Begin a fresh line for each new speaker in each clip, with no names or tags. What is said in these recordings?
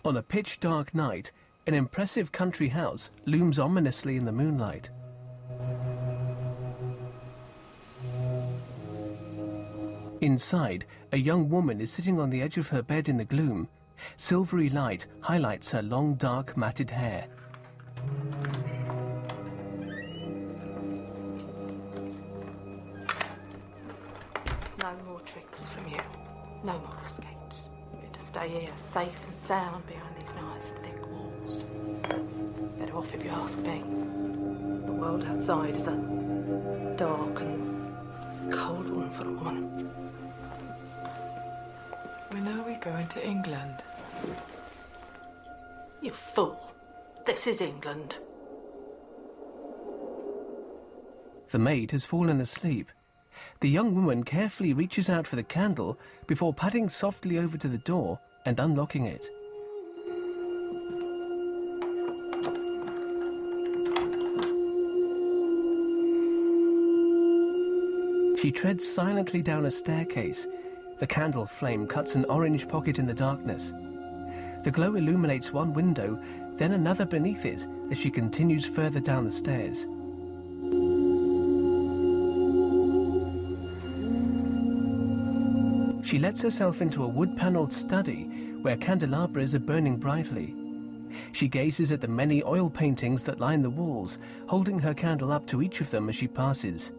On a pitch-dark night, an impressive country house looms ominously in the moonlight. Inside, a young woman is sitting on the edge of her bed in the gloom. Silvery light highlights her long, dark, matted hair.
No more tricks from you. No more escapes. You're to stay here, safe and sound behind these nice, thick walls. Better off if you ask me. The world outside is a dark and cold one for a woman.
When are we going to England?
You fool. This is England.
The maid has fallen asleep. The young woman carefully reaches out for the candle before padding softly over to the door and unlocking it. She treads silently down a staircase. The candle flame cuts an orange pocket in the darkness. The glow illuminates one window, then another beneath it as she continues further down the stairs. She lets herself into a wood-panelled study where candelabras are burning brightly. She gazes at the many oil paintings that line the walls, holding her candle up to each of them as she passes.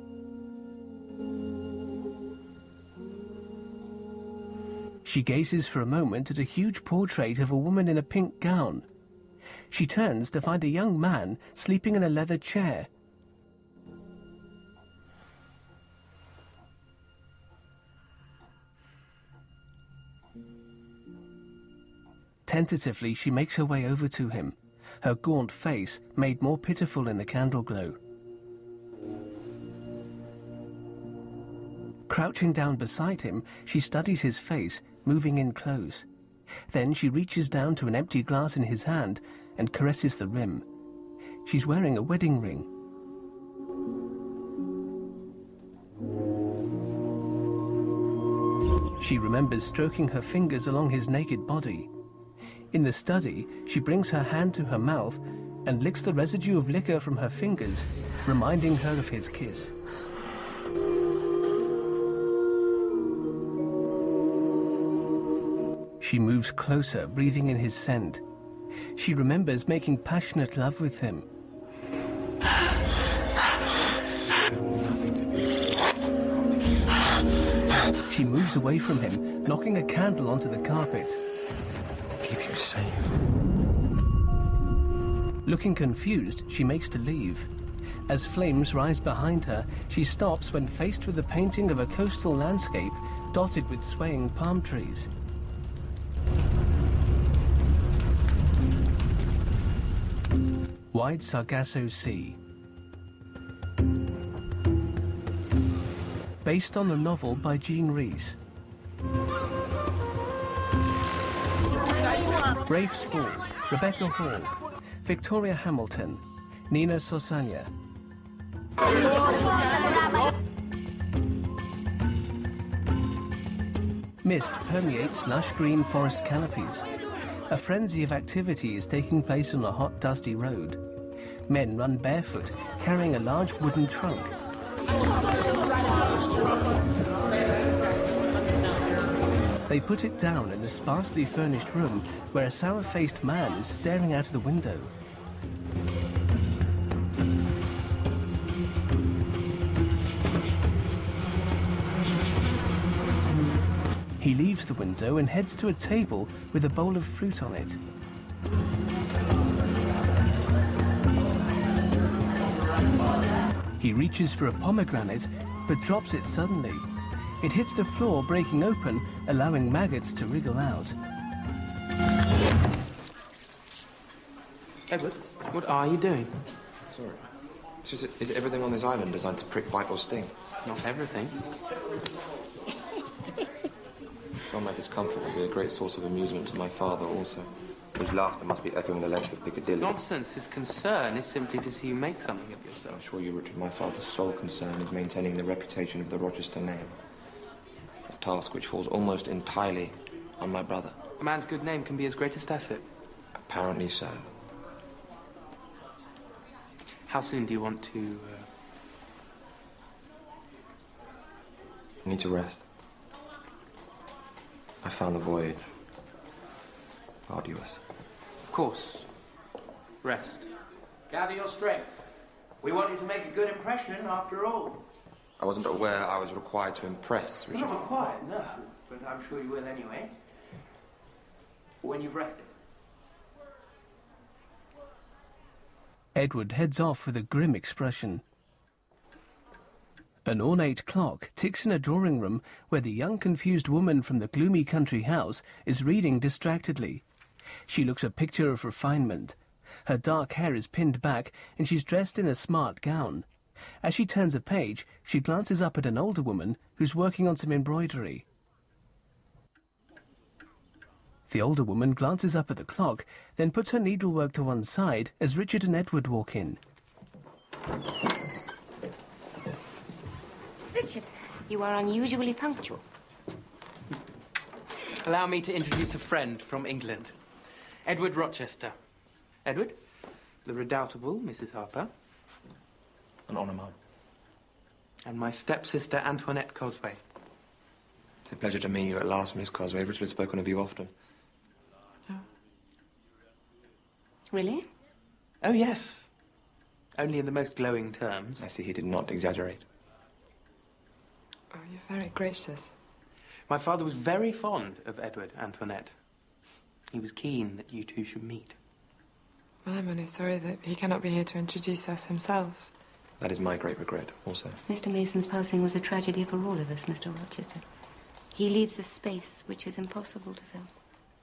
She gazes for a moment at a huge portrait of a woman in a pink gown. She turns to find a young man sleeping in a leather chair. Tentatively, she makes her way over to him, her gaunt face made more pitiful in the candle glow. Crouching down beside him, she studies his face, moving in close. Then she reaches down to an empty glass in his hand and caresses the rim. She's wearing a wedding ring. She remembers stroking her fingers along his naked body. In the study, she brings her hand to her mouth and licks the residue of liquor from her fingers, reminding her of his kiss. She moves closer, breathing in his scent. She remembers making passionate love with him. She moves away from him, knocking a candle onto the carpet.
Keep you safe.
Looking confused, she makes to leave. As flames rise behind her, she stops when faced with a painting of a coastal landscape dotted with swaying palm trees. Wide Sargasso Sea. Based on the novel by Jean Rhys. Rafe Spall, Rebecca Hall, Victoria Hamilton, Nina Sosanya. Mist permeates lush green forest canopies. A frenzy of activity is taking place on a hot, dusty road. Men run barefoot, carrying a large wooden trunk. They put it down in a sparsely furnished room where a sour-faced man is staring out of the window. He leaves the window and heads to a table with a bowl of fruit on it. He reaches for a pomegranate, but drops it suddenly. It hits the floor, breaking open, allowing maggots to wriggle out.
Edward, what are you doing?
Sorry. Is everything on this island designed to prick, bite, or sting?
Not everything.
Sure, my discomfort will be a great source of amusement to my father also. His laughter must be echoing the length of Piccadilly.
Nonsense. His concern is simply to see you make something of yourself.
I assure you, Richard, my father's sole concern is maintaining the reputation of the Rochester name. A task which falls almost entirely on my brother.
A man's good name can be his greatest asset.
Apparently so.
How soon do you want to...
I need to rest. I found the voyage arduous.
Of course. Rest.
Gather your strength. We want you to make a good impression, after all.
I wasn't aware I was required to impress, Richard.
Not required, no. But I'm sure you will anyway. When you've rested.
Edward heads off with a grim expression. An ornate clock ticks in a drawing room where the young confused woman from the gloomy country house is reading distractedly. She looks a picture of refinement. Her dark hair is pinned back and she's dressed in a smart gown. As she turns a page, she glances up at an older woman who's working on some embroidery. The older woman glances up at the clock, then puts her needlework to one side as Richard and Edward walk in.
Richard, you are unusually punctual.
Allow me to introduce a friend from England. Edward Rochester. Edward, the redoubtable Mrs. Harper.
An honour, Mum.
And my stepsister, Antoinette Cosway.
It's a pleasure to meet you at last, Miss Cosway. Richard has spoken of you often.
Oh. Really?
Oh, yes. Only in the most glowing terms.
I see he did not exaggerate.
Oh, you're very gracious.
My father was very fond of Edward, Antoinette. He was keen that you two should meet.
Well, I'm only sorry that he cannot be here to introduce us himself.
That is my great regret, also.
Mr. Mason's passing was a tragedy for all of us, Mr. Rochester. He leaves a space which is impossible to fill.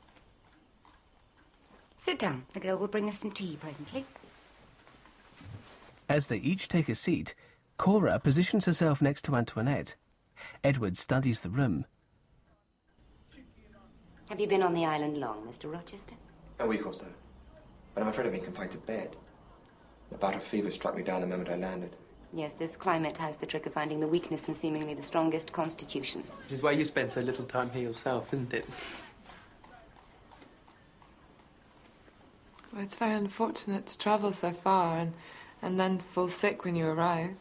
Sit down. The girl will bring us some tea presently.
As they each take a seat, Cora positions herself next to Antoinette. Edward studies the room.
Have you been on the island long, Mr. Rochester?
A week or so. But I'm afraid I've been confined to bed. A bout of fever struck me down the moment I landed.
Yes, this climate has the trick of finding the weakness in seemingly the strongest constitutions.
Which is why you spend so little time here yourself, isn't it?
Well, it's very unfortunate to travel so far and then fall sick when you arrive.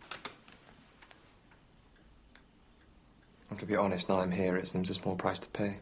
And to be honest, now I'm here, it seems a small price to pay.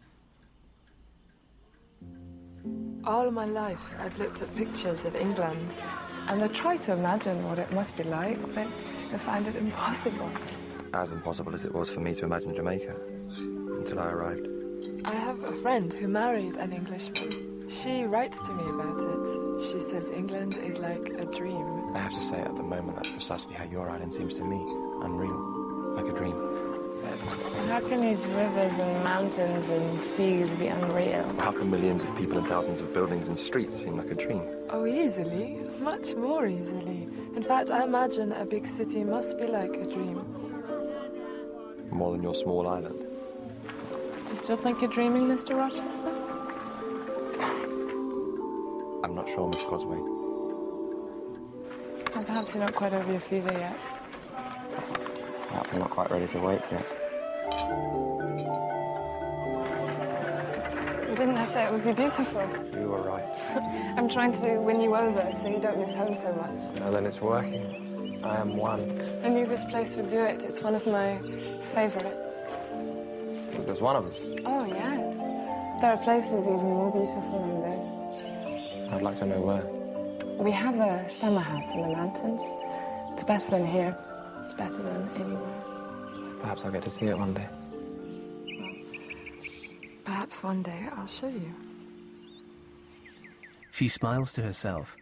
All my life, I've looked at pictures of England, and I try to imagine what it must be like, but I find it impossible.
As impossible as it was for me to imagine Jamaica, until I arrived.
I have a friend who married an Englishman. She writes to me about it. She says England is like a dream.
I have to say, at the moment, that's precisely how your island seems to me. Unreal. Like a dream.
How can these rivers and mountains and seas be unreal?
How can millions of people and thousands of buildings and streets seem like a dream?
Oh, easily. Much more easily. In fact, I imagine a big city must be like a dream.
More than your small island.
Do you still think you're dreaming, Mr. Rochester?
I'm not sure, Miss Cosway.
Or perhaps you're not quite over your fever yet.
Perhaps I'm not quite ready to wake yet.
Didn't I say it would be beautiful?
You were right.
I'm trying to win you over so you don't miss home so much.
Well, then it's working. I am one.
I knew this place would do it. It's one of my favourites.
There's one of us.
Oh, yes. There are places even more beautiful than this.
I'd like to know where.
We have a summer house in the mountains. It's better than here. It's better than anywhere.
Perhaps I'll get to see it one day.
Perhaps one day I'll show you.
She smiles to herself.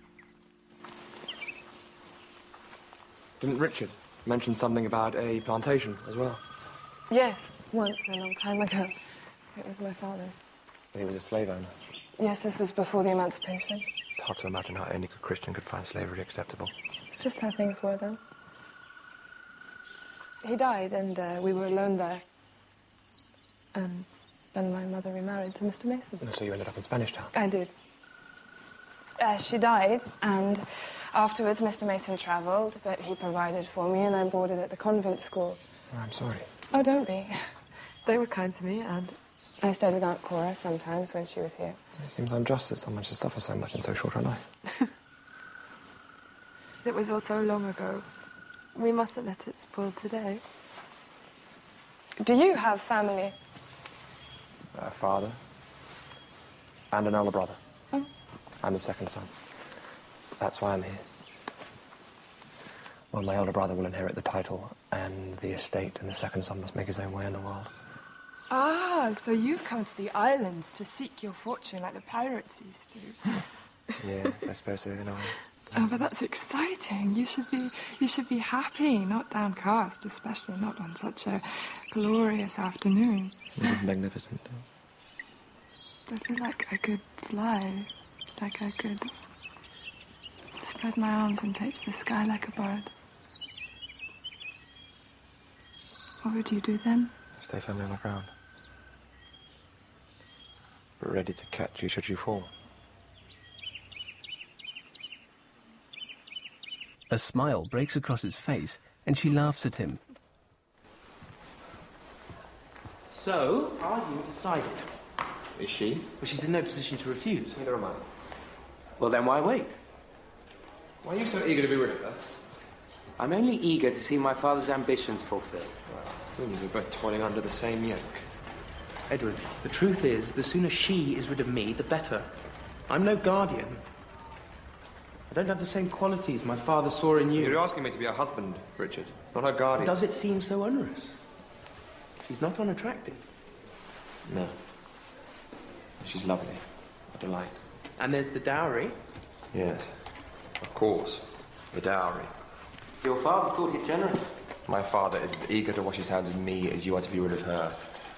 Didn't Richard mention something about a plantation as well?
Yes, once a long time ago. It was my father's.
He was a slave owner.
Yes, this was before the emancipation.
It's hard to imagine how any good Christian could find slavery acceptable.
It's just how things were then. He died, and we were alone there. And then my mother remarried to Mr. Mason.
And so you ended up in Spanish Town?
I did. She died, and afterwards Mr. Mason travelled, but he provided for me, and I boarded at the convent school.
Oh, I'm sorry.
Oh, don't be.
They were kind to me, and
I stayed with Aunt Cora sometimes when she was here.
It seems unjust that someone should suffer so much in so short a life.
It was all so long ago. We mustn't let it spoil today.
Do you have family?
A father. And an elder brother. I'm the second son. That's why I'm here. Well, my elder brother will inherit the title and the estate, and the second son must make his own way in the world.
Ah, so you've come to the islands to seek your fortune like the pirates used to.
Yeah, I suppose so, in a way.
Oh, but that's exciting. You should be happy, not downcast, especially not on such a glorious afternoon.
It is magnificent.
I feel like I could fly, like I could spread my arms and take to the sky like a bird. What would you do then?
Stay firmly on the ground. But ready to catch you should you fall.
A smile breaks across his face, and she laughs at him.
So, are you decided?
Is she?
Well, she's in no position to refuse.
Neither am I.
Well, then why wait?
Why are you so eager to be rid of her?
I'm only eager to see my father's ambitions fulfilled.
Well, it seems we're both toiling under the same yoke.
Edward, the truth is, the sooner she is rid of me, the better. I'm no guardian. I don't have the same qualities my father saw in you.
You're asking me to be her husband, Richard, not her guardian.
Does it seem so onerous? She's not unattractive.
No. She's lovely. A delight.
And there's the dowry.
Yes. Of course. The dowry.
Your father thought it generous.
My father is as eager to wash his hands of me as you are to be rid of her.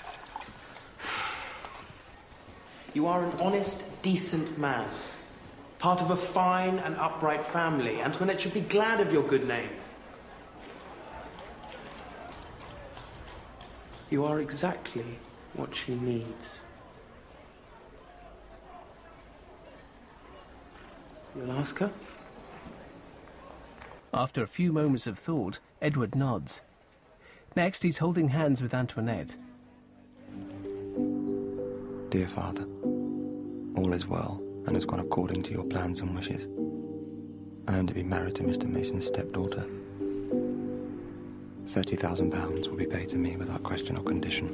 You are an honest, decent man. Part of a fine and upright family. Antoinette should be glad of your good name. You are exactly what she needs. You'll ask her?
After a few moments of thought, Edward nods. Next, he's holding hands with Antoinette.
Dear father, all is well and has gone according to your plans and wishes. I am to be married to Mr. Mason's stepdaughter. £30,000 will be paid to me without question or condition.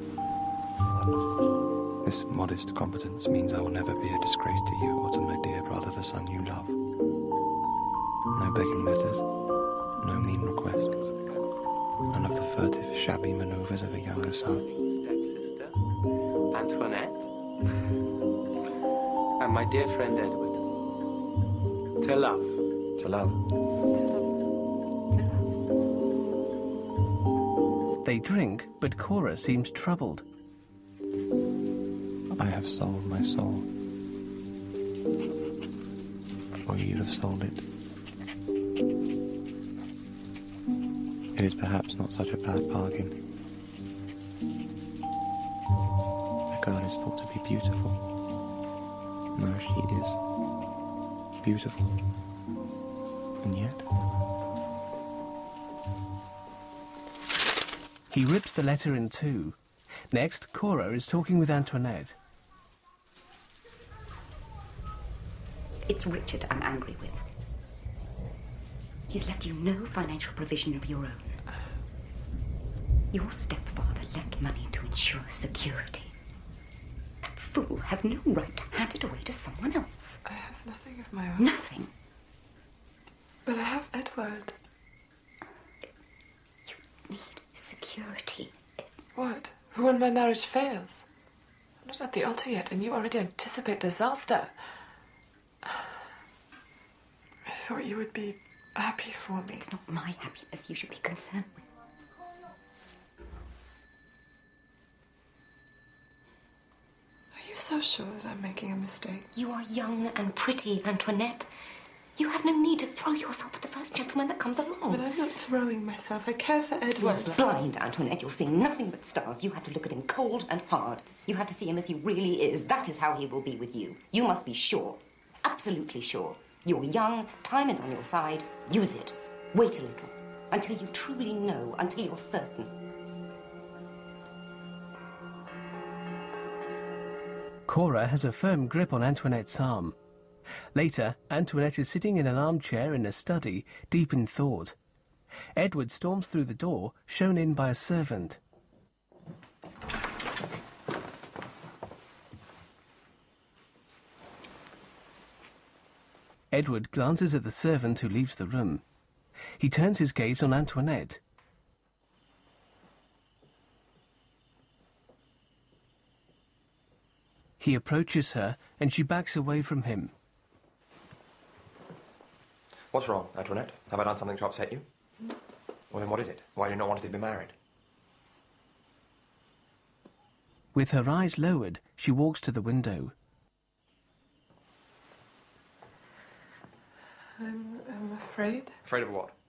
This modest competence means I will never be a disgrace to you or to my dear brother, the son you love. No begging letters, no mean requests, none of the furtive, shabby manoeuvres of a younger son.
Stepsister, Antoinette, and my dear friend Edward. To love.
To love.
They drink, but Cora seems troubled.
I have sold my soul. Or you have sold it. It is perhaps not such a bad bargain. The girl is thought to be beautiful. No, she is. Beautiful. And yet...
He rips the letter in two. Next, Cora is talking with Antoinette.
It's Richard I'm angry with. He's left you no financial provision of your own. Your stepfather lent money to ensure security. That fool has no right to hand it away to someone else.
I have nothing of my own.
Nothing.
But I have Edward.
You need security.
What? When my marriage fails? I'm not at the altar yet, and you already anticipate disaster. I thought you would be happy for me.
It's not my happiness you should be concerned with.
Are you so sure that I'm making a mistake?
You are young and pretty, Antoinette. You have no need to throw yourself at the first gentleman that comes along.
But I'm not throwing myself. I care for Edward.
You're blind, Antoinette. You're seeing nothing but stars. You have to look at him cold and hard. You have to see him as he really is. That is how he will be with you. You must be sure. Absolutely sure. You're young. Time is on your side. Use it. Wait a little. Until you truly know. Until you're certain.
Cora has a firm grip on Antoinette's arm. Later, Antoinette is sitting in an armchair in a study, deep in thought. Edward storms through the door, shown in by a servant. Edward glances at the servant who leaves the room. He turns his gaze on Antoinette. He approaches her, and she backs away from him.
What's wrong, Antoinette? Have I done something to upset you? Well, then what is it? Why do you not want to be married?
With her eyes lowered, she walks to the window.
I'm afraid.
Afraid of what?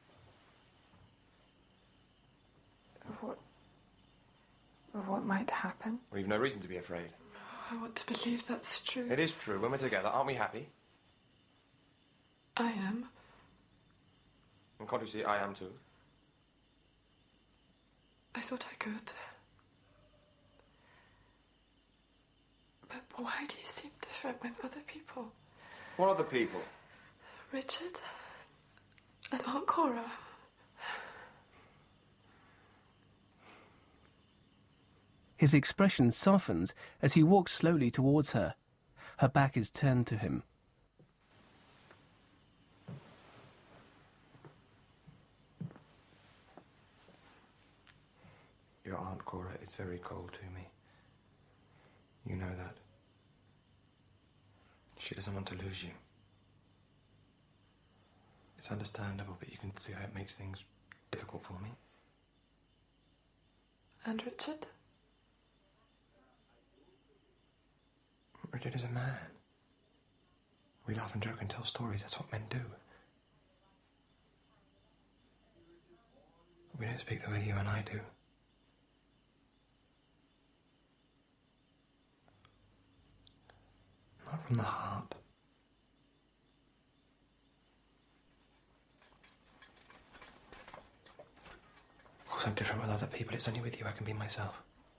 Of what might happen.
Well, you've no reason to be afraid.
I want to believe that's true.
It is true. When we're together, aren't we happy?
I am.
And can't you see I am too?
I thought I could. But why do you seem different with other people?
What other people?
Richard and Aunt Cora.
His expression softens as he walks slowly towards her. Her back is turned to him.
Your Aunt Cora is very cold to me. You know that. She doesn't want to lose you. It's understandable, but you can see how it makes things difficult for me.
And Richard?
Richard is a man. We laugh and joke and tell stories. That's what men do. We don't speak the way you and I do. Not from the heart. Of course, I'm different with other people. It's only with you I can be myself.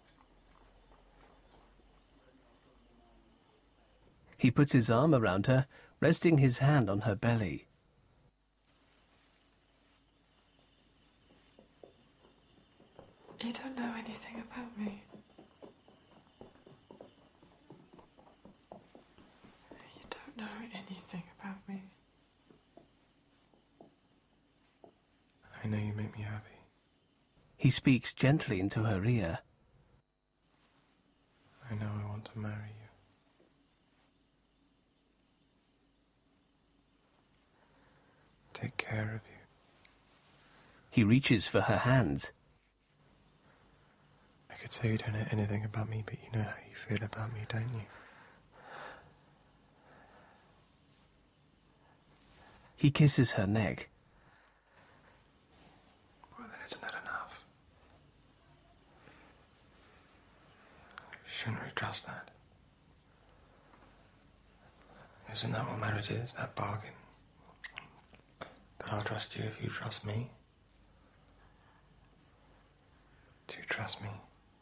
He puts his arm around her, resting his hand on her belly.
You don't know anything about me. You don't know anything about me.
I know you make me happy.
He speaks gently into her ear.
I know I want to marry you. Take care of you.
He reaches for her hands.
I could say you don't know anything about me, but you know how you feel about me, don't you?
He kisses her neck.
Well, then isn't that enough? Shouldn't we trust that? Isn't that what marriage is, that bargain? That I'll trust you if you trust me? Do you trust me?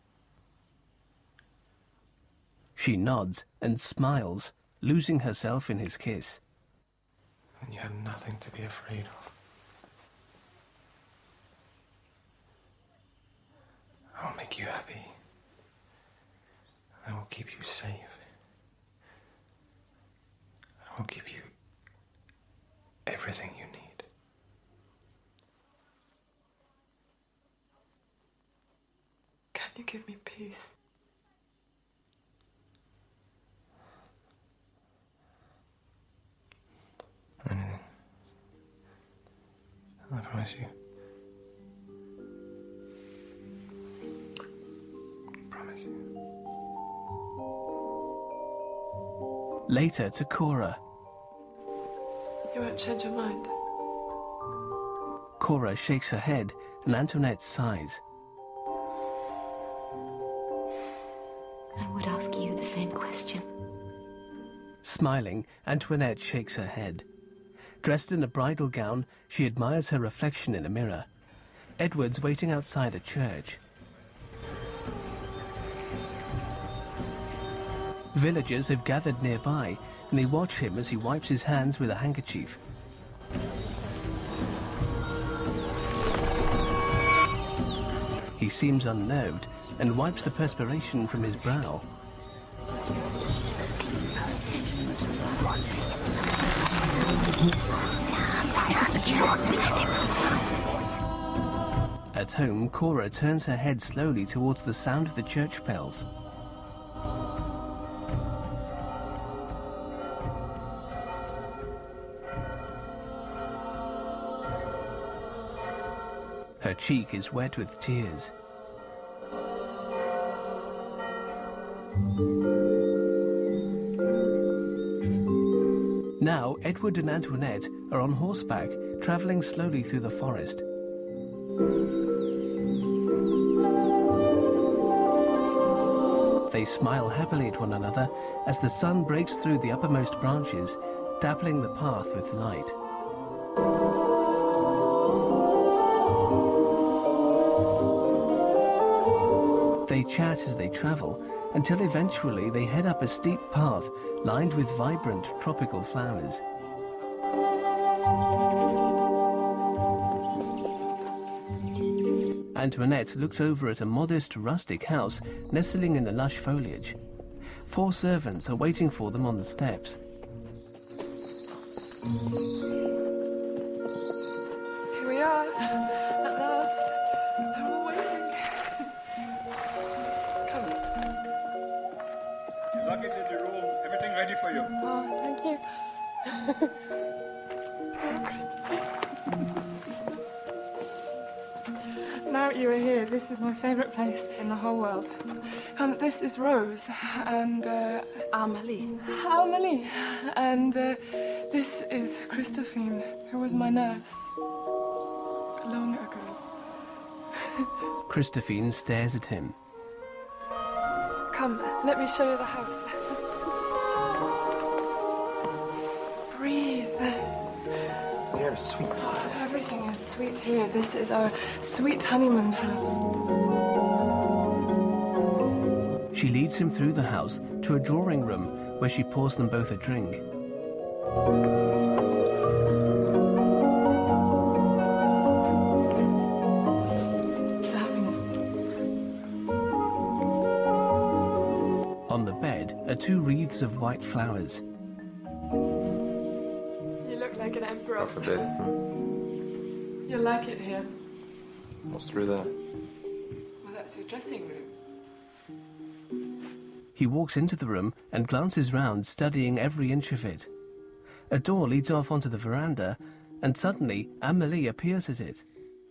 She nods and smiles, losing herself in his kiss.
Then you had nothing to be afraid of. I will make you happy. I will keep you safe. I will give you everything you need.
Can you give me peace?
Anything. I promise you. Promise you.
Later to Cora.
You won't change your mind.
Cora shakes her head and Antoinette sighs.
I would ask you the same question.
Smiling, Antoinette shakes her head. Dressed in a bridal gown, she admires her reflection in a mirror. Edward's waiting outside a church. Villagers have gathered nearby, and they watch him as he wipes his hands with a handkerchief. He seems unnerved and wipes the perspiration from his brow. At home, Cora turns her head slowly towards the sound of the church bells. Her cheek is wet with tears. Now, Edward and Antoinette are on horseback, travelling slowly through the forest. They smile happily at one another as the sun breaks through the uppermost branches, dappling the path with light. They chat as they travel, until eventually they head up a steep path lined with vibrant tropical flowers. Antoinette looks over at a modest rustic house nestling in the lush foliage. 4 servants are waiting for them on the steps.
Here we are, at last. They're all waiting. Come.
Your luggage in the room. Everything ready for you.
Oh, thank you. Oh, Christopher. Now you are here, this is my favourite place in the whole world. This is Rose, and
Amélie.
Amélie. And this is Christophine, who was my nurse long ago.
Christophine stares at him.
Come, let me show you the house. Breathe.
The air is sweet.
Oh, everything is sweet here. This is our sweet honeymoon house.
She leads him through the house to a drawing room where she pours them both a drink.
For happiness.
On the bed are 2 wreaths of white flowers.
You look like an emperor.
God forbid.
You like it here.
What's through there?
Well, that's your dressing room.
He walks into the room and glances round, studying every inch of it. A door leads off onto the veranda, and suddenly Amélie appears at it.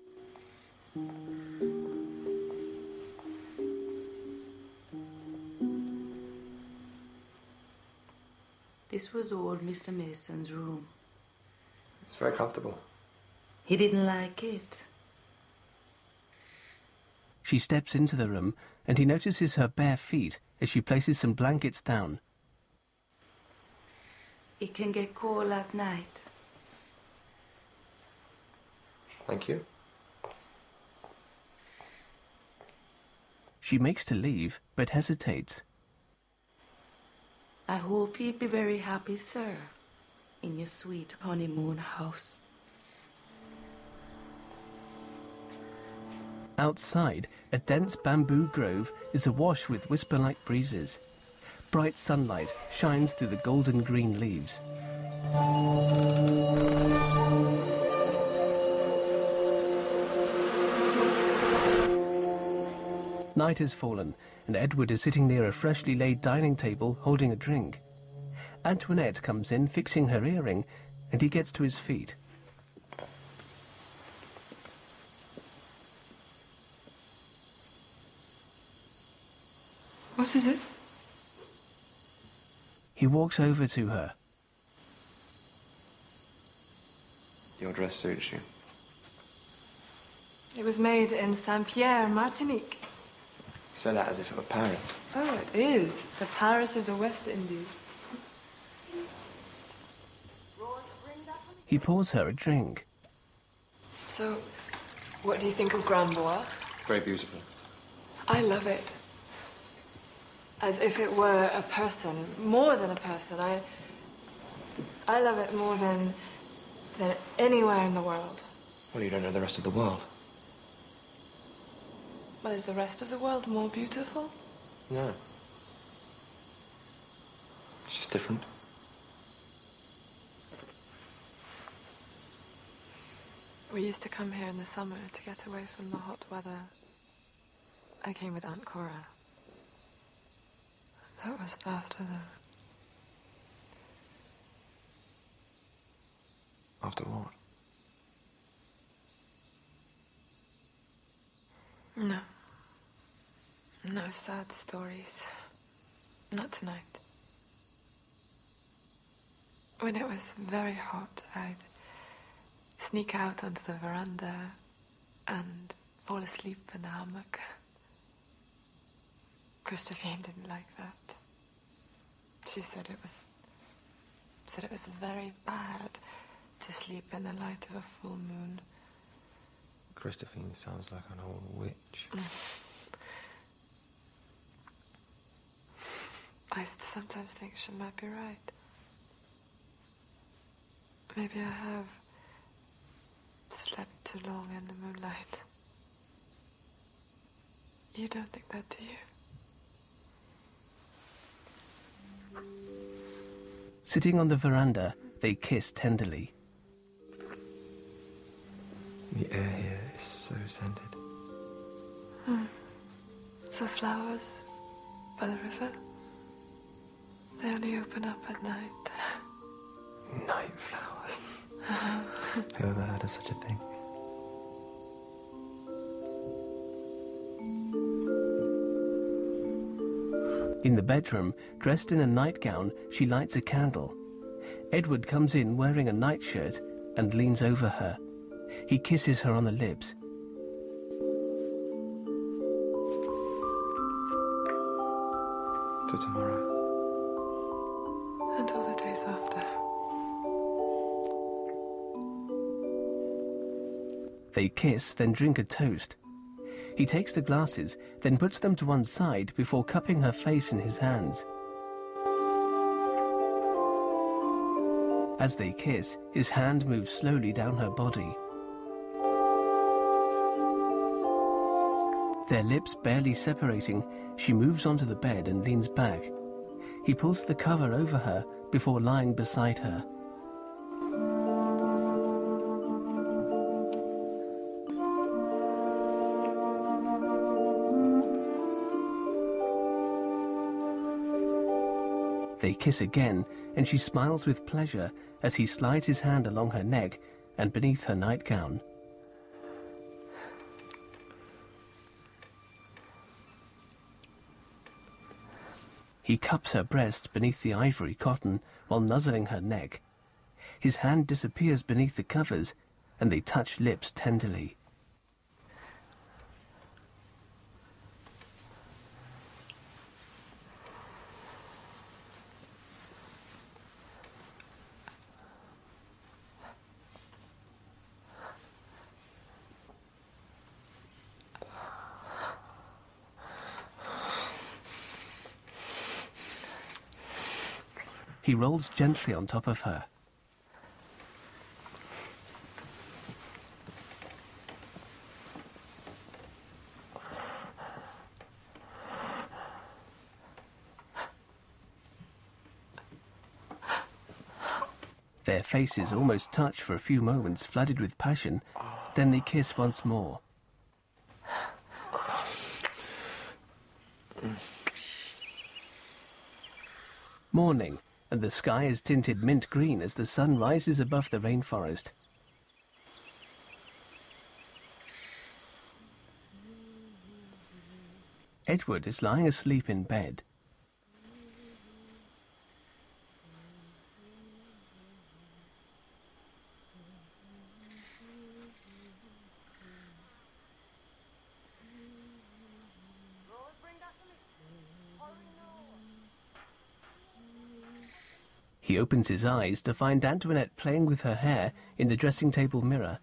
This was all Mr. Mason's room.
It's very comfortable.
He didn't like it.
She steps into the room, and he notices her bare feet as she places some blankets down.
It can get cold at night.
Thank you.
She makes to leave, but hesitates.
I hope you'd be very happy, sir, in your sweet honeymoon house.
Outside, a dense bamboo grove is awash with whisper-like breezes. Bright sunlight shines through the golden green leaves. Night has fallen, and Edward is sitting near a freshly laid dining table holding a drink. Antoinette comes in, fixing her earring, and he gets to his feet.
What is it?
He walks over to her.
Your dress suits you.
It was made in Saint-Pierre, Martinique.
You say that as if it were Paris.
Oh, it is. The Paris of the West Indies.
He pours her a drink.
So, what do you think of Grand Bois?
It's very beautiful.
I love it. as if it were a person, more than a person. I love it more than anywhere in the world.
Well, you don't know the rest of the world.
But is the rest of the world more beautiful?
No. It's just different.
We used to come here in the summer to get away from the hot weather. I came with Aunt Cora. That was after
After what?
No. No sad stories. Not tonight. When it was very hot, I'd sneak out onto the veranda and fall asleep in the hammock. Christophine didn't like that. She said it was very bad to sleep in the light of a full moon.
Christophine sounds like an old witch.
I sometimes think she might be right. Maybe I have slept too long in the moonlight. You don't think that, do you?
Sitting on the veranda, they kiss tenderly.
The air here is so scented.
It's the flowers by the river. They only open up at night.
Night flowers. Who ever heard of such a thing?
In the bedroom, dressed in a nightgown, she lights a candle. Edward comes in wearing a nightshirt and leans over her. He kisses her on the lips.
Till tomorrow.
And all the days after.
They kiss, then drink a toast. He takes the glasses, then puts them to one side before cupping her face in his hands. As they kiss, his hand moves slowly down her body. Their lips barely separating, she moves onto the bed and leans back. He pulls the cover over her before lying beside her. They kiss again, and she smiles with pleasure as he slides his hand along her neck and beneath her nightgown. He cups her breasts beneath the ivory cotton while nuzzling her neck. His hand disappears beneath the covers, and they touch lips tenderly. He rolls gently on top of her. Their faces almost touch for a few moments, flooded with passion. Then they kiss once more. Morning, and the sky is tinted mint green as the sun rises above the rainforest. Edward is lying asleep in bed. He opens his eyes to find Antoinette playing with her hair in the dressing table mirror.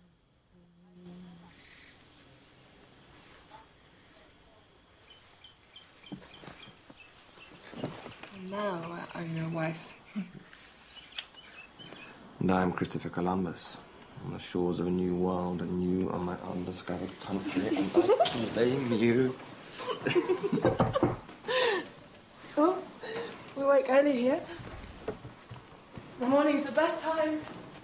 I'm your wife.
And I am Christopher Columbus, on the shores of a new world, and you are my undiscovered country, and I claim you.
Oh, we wake early here. The morning's the best time.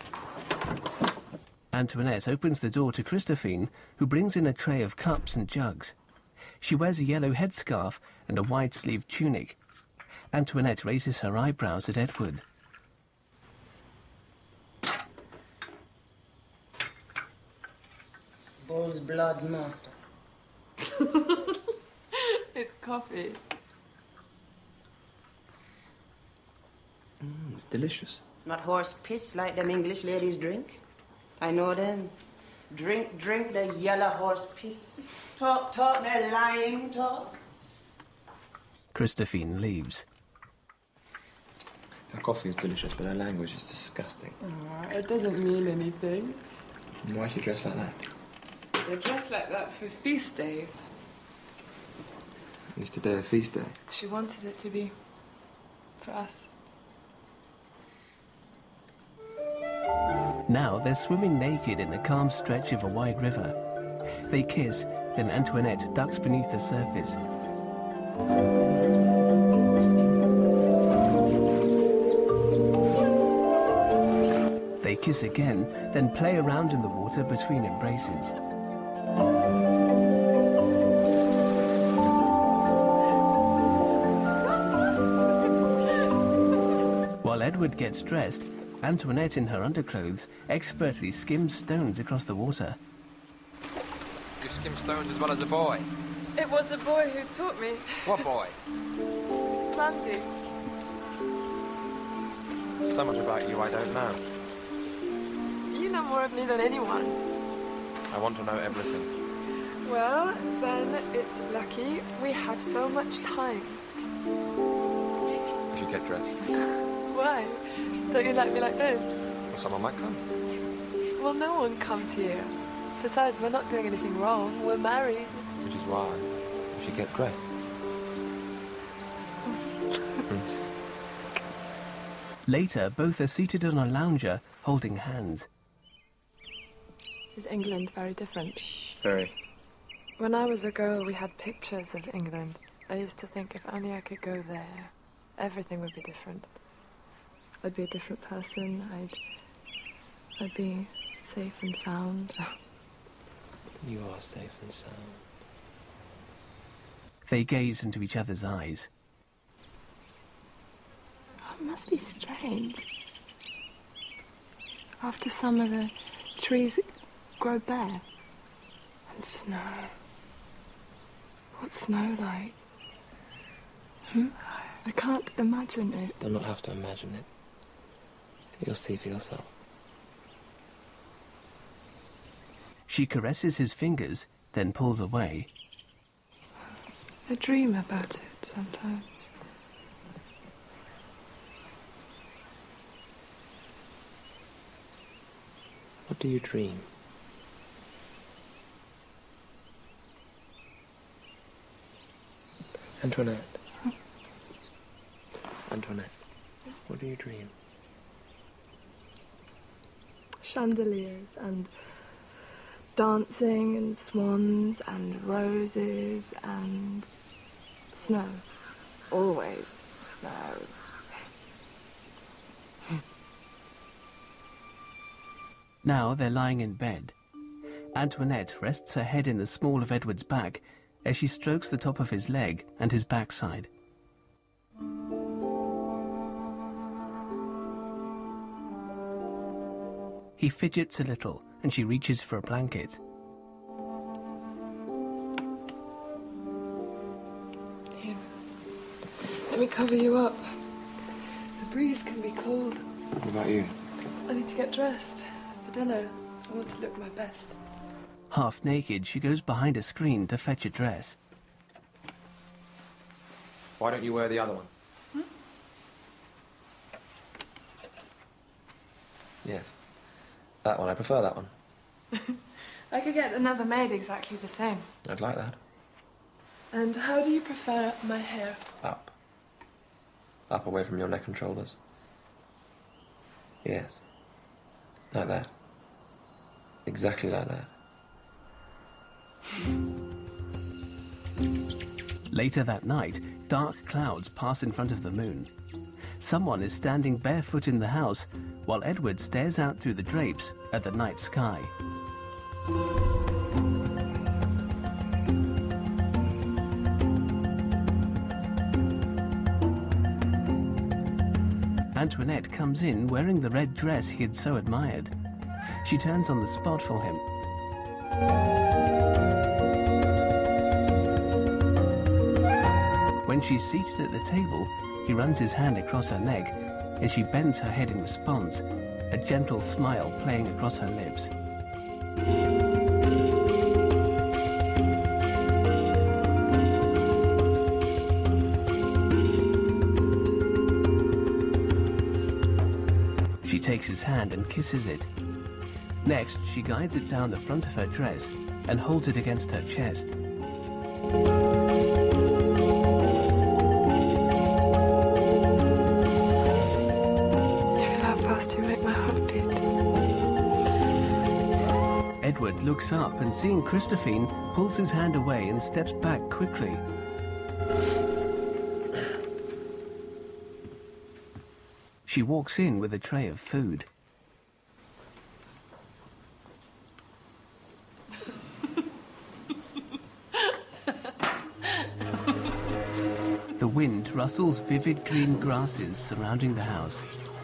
Antoinette opens the door to Christophine, who brings in a tray of cups and jugs. She wears a yellow headscarf and a wide-sleeved tunic. Antoinette raises her eyebrows at Edward.
Bull's blood, master.
It's coffee.
It's delicious.
Not horse piss like them English ladies drink. I know them. Drink the yellow horse piss. Talk, their lying talk.
Christophine leaves.
Her coffee is delicious, but her language is disgusting.
Oh, it doesn't mean anything.
Why is she dressed like that?
They're dressed like that for feast days.
Is today a feast day?
She wanted it to be. For us.
Now they're swimming naked in a calm stretch of a wide river. They kiss, then Antoinette ducks beneath the surface. They kiss again, then play around in the water between embraces. While Edward gets dressed, Antoinette, in her underclothes, expertly skims stones across the water.
You skim stones as well as a boy?
It was a boy who taught me.
What boy?
Sandy.
So much about you I don't know.
You know more of me than anyone.
I want to know everything.
Well, then it's lucky we have so much time.
We should get dressed.
Why? Don't you like me like this?
Well, someone might come.
Well, no one comes here. Besides, we're not doing anything wrong. We're married.
Which is why we should get dressed.
Later, both are seated on a lounger, holding hands.
Is England very different?
Very.
When I was a girl, we had pictures of England. I used to think if only I could go there, everything would be different. I'd be a different person. I'd be safe and sound.
You are safe and sound.
They gaze into each other's eyes.
Oh, it must be strange. After summer, the trees grow bare. And snow. What's snow like? I can't imagine it.
You'll not have to imagine it. You'll see for yourself.
She caresses his fingers, then pulls away.
I dream about it sometimes.
What do you dream? Antoinette. Antoinette, what do you dream?
Chandeliers and dancing and swans and roses and snow. Always snow.
Now they're lying in bed. Antoinette rests her head in the small of Edward's back as she strokes the top of his leg and his backside. He fidgets a little, and she reaches for a blanket.
Here. Let me cover you up. The breeze can be cold.
What about you?
I need to get dressed for dinner. I want to look my best.
Half naked, she goes behind a screen to fetch a dress.
Why don't you wear the other one?
Yes. That one. I prefer that one.
I could get another made exactly the same.
I'd like that.
And how do you prefer my hair?
Up. up away from your neck and shoulders. Yes. Like that. Exactly like that.
Later that night, dark clouds pass in front of the moon. Someone is standing barefoot in the house, while Edward stares out through the drapes at the night sky. Antoinette comes in wearing the red dress he had so admired. She turns on the spot for him. When she's seated at the table, he runs his hand across her neck, and she bends her head in response, a gentle smile playing across her lips. She takes his hand and kisses it. Next, she guides it down the front of her dress and holds it against her chest.
You make my heart beat.
Edward looks up and, seeing Christophine, pulls his hand away and steps back quickly. She walks in with a tray of food. The wind rustles vivid green grasses surrounding the house.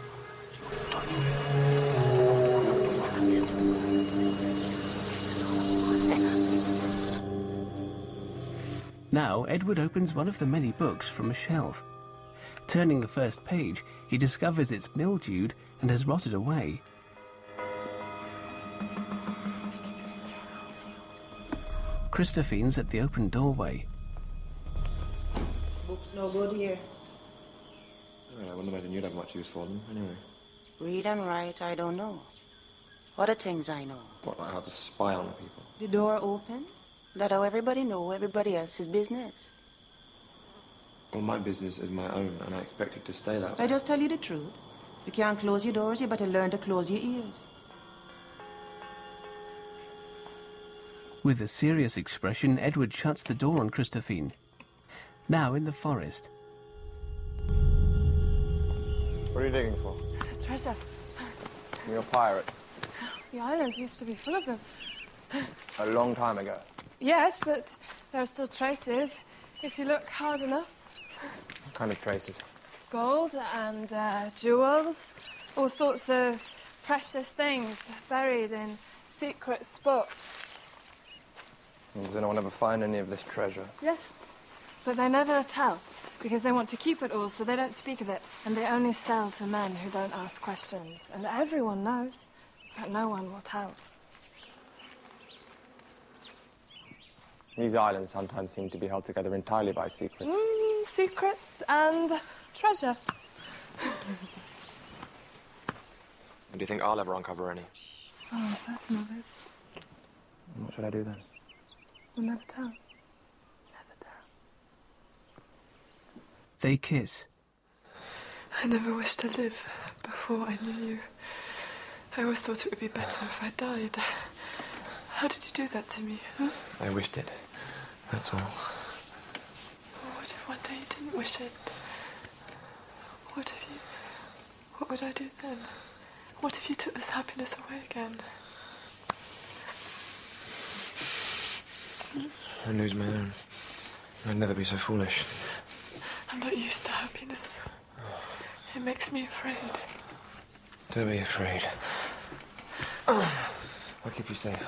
Now, Edward opens one of the many books from a shelf. Turning the first page, he discovers it's mildewed and has rotted away. Christophine's at the open doorway.
Books no good here.
Well, I wouldn't imagine you'd have much use for them, anyway.
Read and write, I don't know. Other things I know.
What, like how to spy on people?
The door open? That how everybody know everybody else's business.
Well, my business is my own, and I expect it to stay that way.
I just tell you the truth. You can't close your doors, you better learn to close your ears.
With a serious expression, Edward shuts the door on Christophine. Now in the forest.
What are you digging for?
Treasure.
You're pirates.
The islands used to be full of them.
A long time ago.
Yes, but there are still traces, if you look hard enough.
What kind of traces?
Gold and jewels, all sorts of precious things buried in secret spots.
Does anyone ever find any of this treasure?
Yes, but they never tell, because they want to keep it all, so they don't speak of it. And they only sell to men who don't ask questions. And everyone knows, but no one will tell.
These islands sometimes seem to be held together entirely by secrets.
Secrets and treasure.
And do you think I'll ever uncover any?
Oh, I'm certain of it.
And what should I do then?
We'll never tell. Never tell.
They kiss.
I never wished to live before I knew you. I always thought it would be better if I died. How did you do that to me, huh?
I wished it. That's all.
What if one day you didn't wish it? What if you... What would I do then? What if you took this happiness away again?
I'd lose my own. I'd never be so foolish.
I'm not used to happiness. It makes me afraid.
Don't be afraid. I'll keep you safe.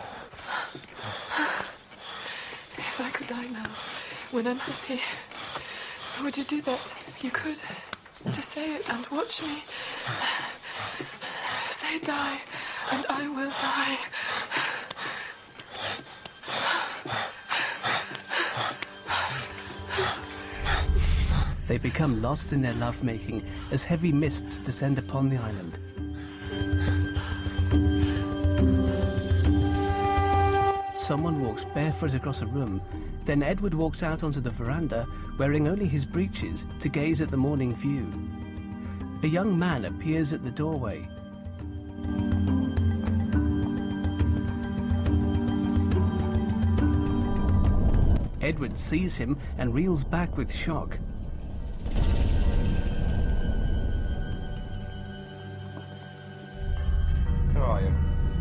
If I could die now, when I'm happy, would you do that? You could. Just say it and watch me. Say die, and I will die.
They become lost in their lovemaking as heavy mists descend upon the island. Someone walks barefoot across a room. Then Edward walks out onto the veranda, wearing only his breeches, to gaze at the morning view. A young man appears at the doorway. Edward sees him and reels back with shock.
Who are you?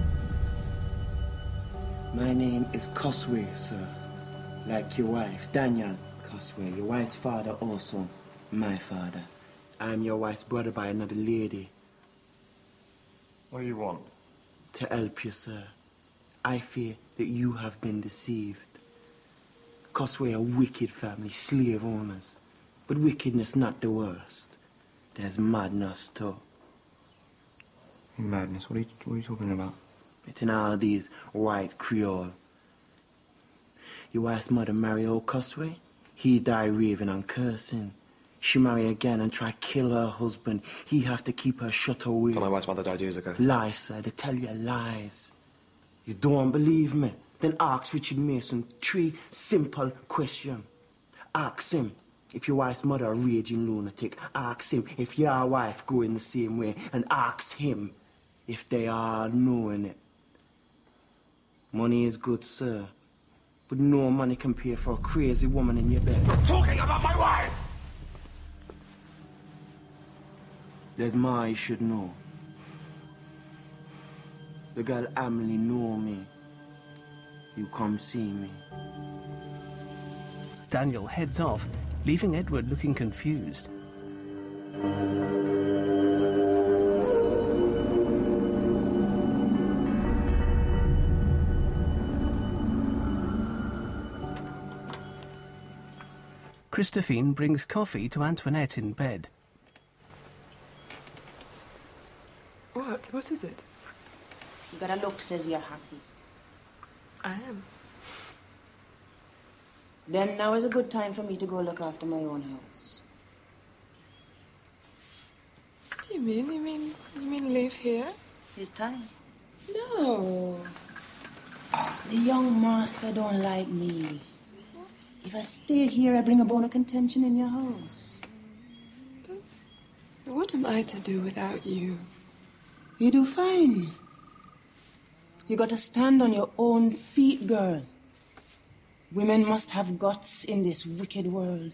My name is Cosway, sir. Like your wife's, Daniel Cosway. Your wife's father also, my father. I'm your wife's brother by another lady.
What do you want?
To help you, sir. I fear that you have been deceived. Cosway are wicked family, slave owners. But wickedness not the worst. There's madness too.
Madness? What are you talking about?
It's in all these white Creole. Your wife's mother marry old Cosway. He die raving and cursing. She marry again and try kill her husband. He have to keep her shut away.
But my wife's mother died years ago.
Lies, sir. They tell you lies. You don't believe me? Then ask Richard Mason 3 simple questions. Ask him if your wife's mother a raging lunatic. Ask him if your wife go in the same way. And ask him if they are knowing it. Money is good, sir. But no money can pay for a crazy woman in your bed.
You're talking about my wife!
There's more you should know. The girl Emily know me. You come see me.
Daniel heads off, leaving Edward looking confused. Christophine brings coffee to Antoinette in bed.
What? What is it?
You got a look says you're happy.
I am.
Then now is a good time for me to go look after my own house.
What do you mean? You mean live here?
It's time.
No.
The young master don't like me. If I stay here, I bring a bone of contention in your house.
But what am I to do without you?
You do fine. You got to stand on your own feet, girl. Women must have guts in this wicked world.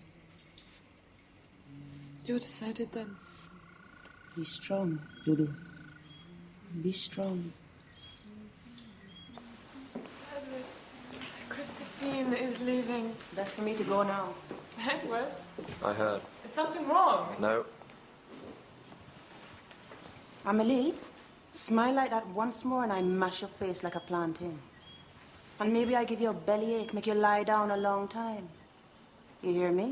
You're decided then?
Be strong, Dudu. Be strong.
Christophine is leaving.
That's for me to go now.
Edward?
I heard.
Is something wrong?
No.
Amelie, smile like that once more and I mash your face like a plantain. And maybe I give you a bellyache, make you lie down a long time. You hear me?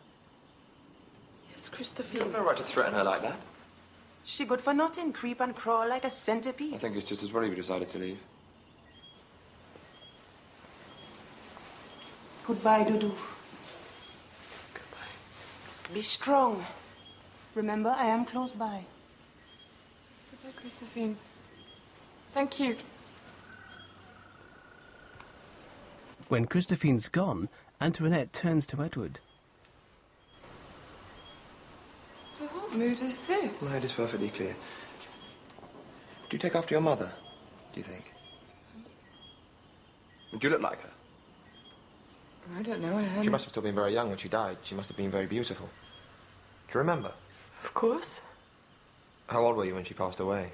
Yes, Christophine.
You have no right to threaten her like that.
She good for nothing, creep and crawl like a centipede.
I think it's just as well you decided to leave.
Goodbye, Dudu.
Goodbye.
Be strong. Remember, I am close by.
Goodbye, Christophine. Thank you.
When Christophine's gone, Antoinette turns to Edward.
What mood is this?
No, it is perfectly clear. Do you take after your mother, do you think? Do you look like her?
I don't know, I am.
She must have still been very young when she died. She must have been very beautiful. Do you remember?
Of course.
How old were you when she passed away?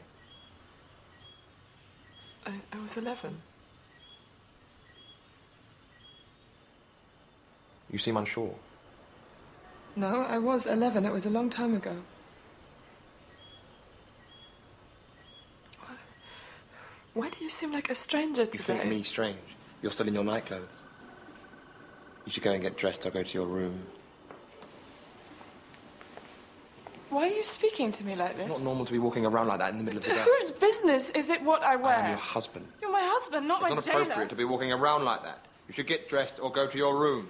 I was 11.
You seem unsure.
No, I was 11. It was a long time ago. Why do you seem like a stranger today?
You think me strange? You're still in your nightclothes. You should go and get dressed or go to your room.
Why are you speaking to me like this?
It's not normal to be walking around like that in the middle of the day.
Whose business is it what I wear?
I am your husband.
You're my husband, not my jailer.
It's not appropriate to be walking around like that. You should get dressed or go to your room.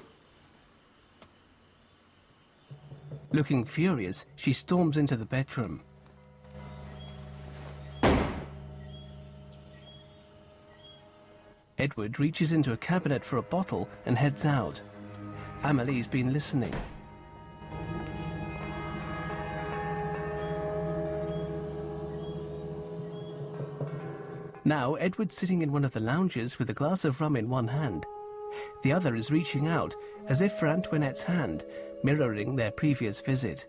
Looking furious, she storms into the bedroom. Edward reaches into a cabinet for a bottle and heads out. Amelie's been listening. Now, Edward's sitting in one of the lounges with a glass of rum in one hand. The other is reaching out, as if for Antoinette's hand, mirroring their previous visit.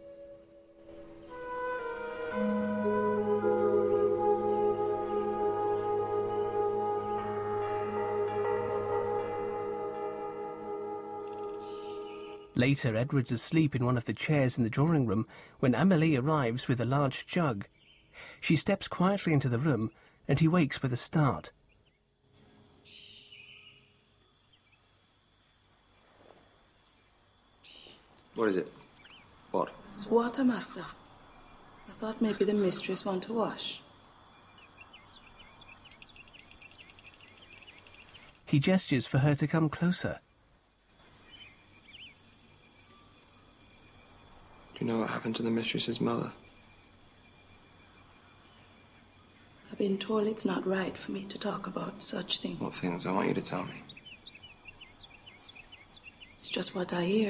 Later, Edward's asleep in one of the chairs in the drawing room when Amélie arrives with a large jug. She steps quietly into the room, and he wakes with a start.
What is it? What?
It's water, master. I thought maybe the mistress want to wash.
He gestures for her to come closer.
Do you know what happened to the mistress's mother?
I've been told it's not right for me to talk about such things.
What things? I want you to tell me.
It's just what I hear.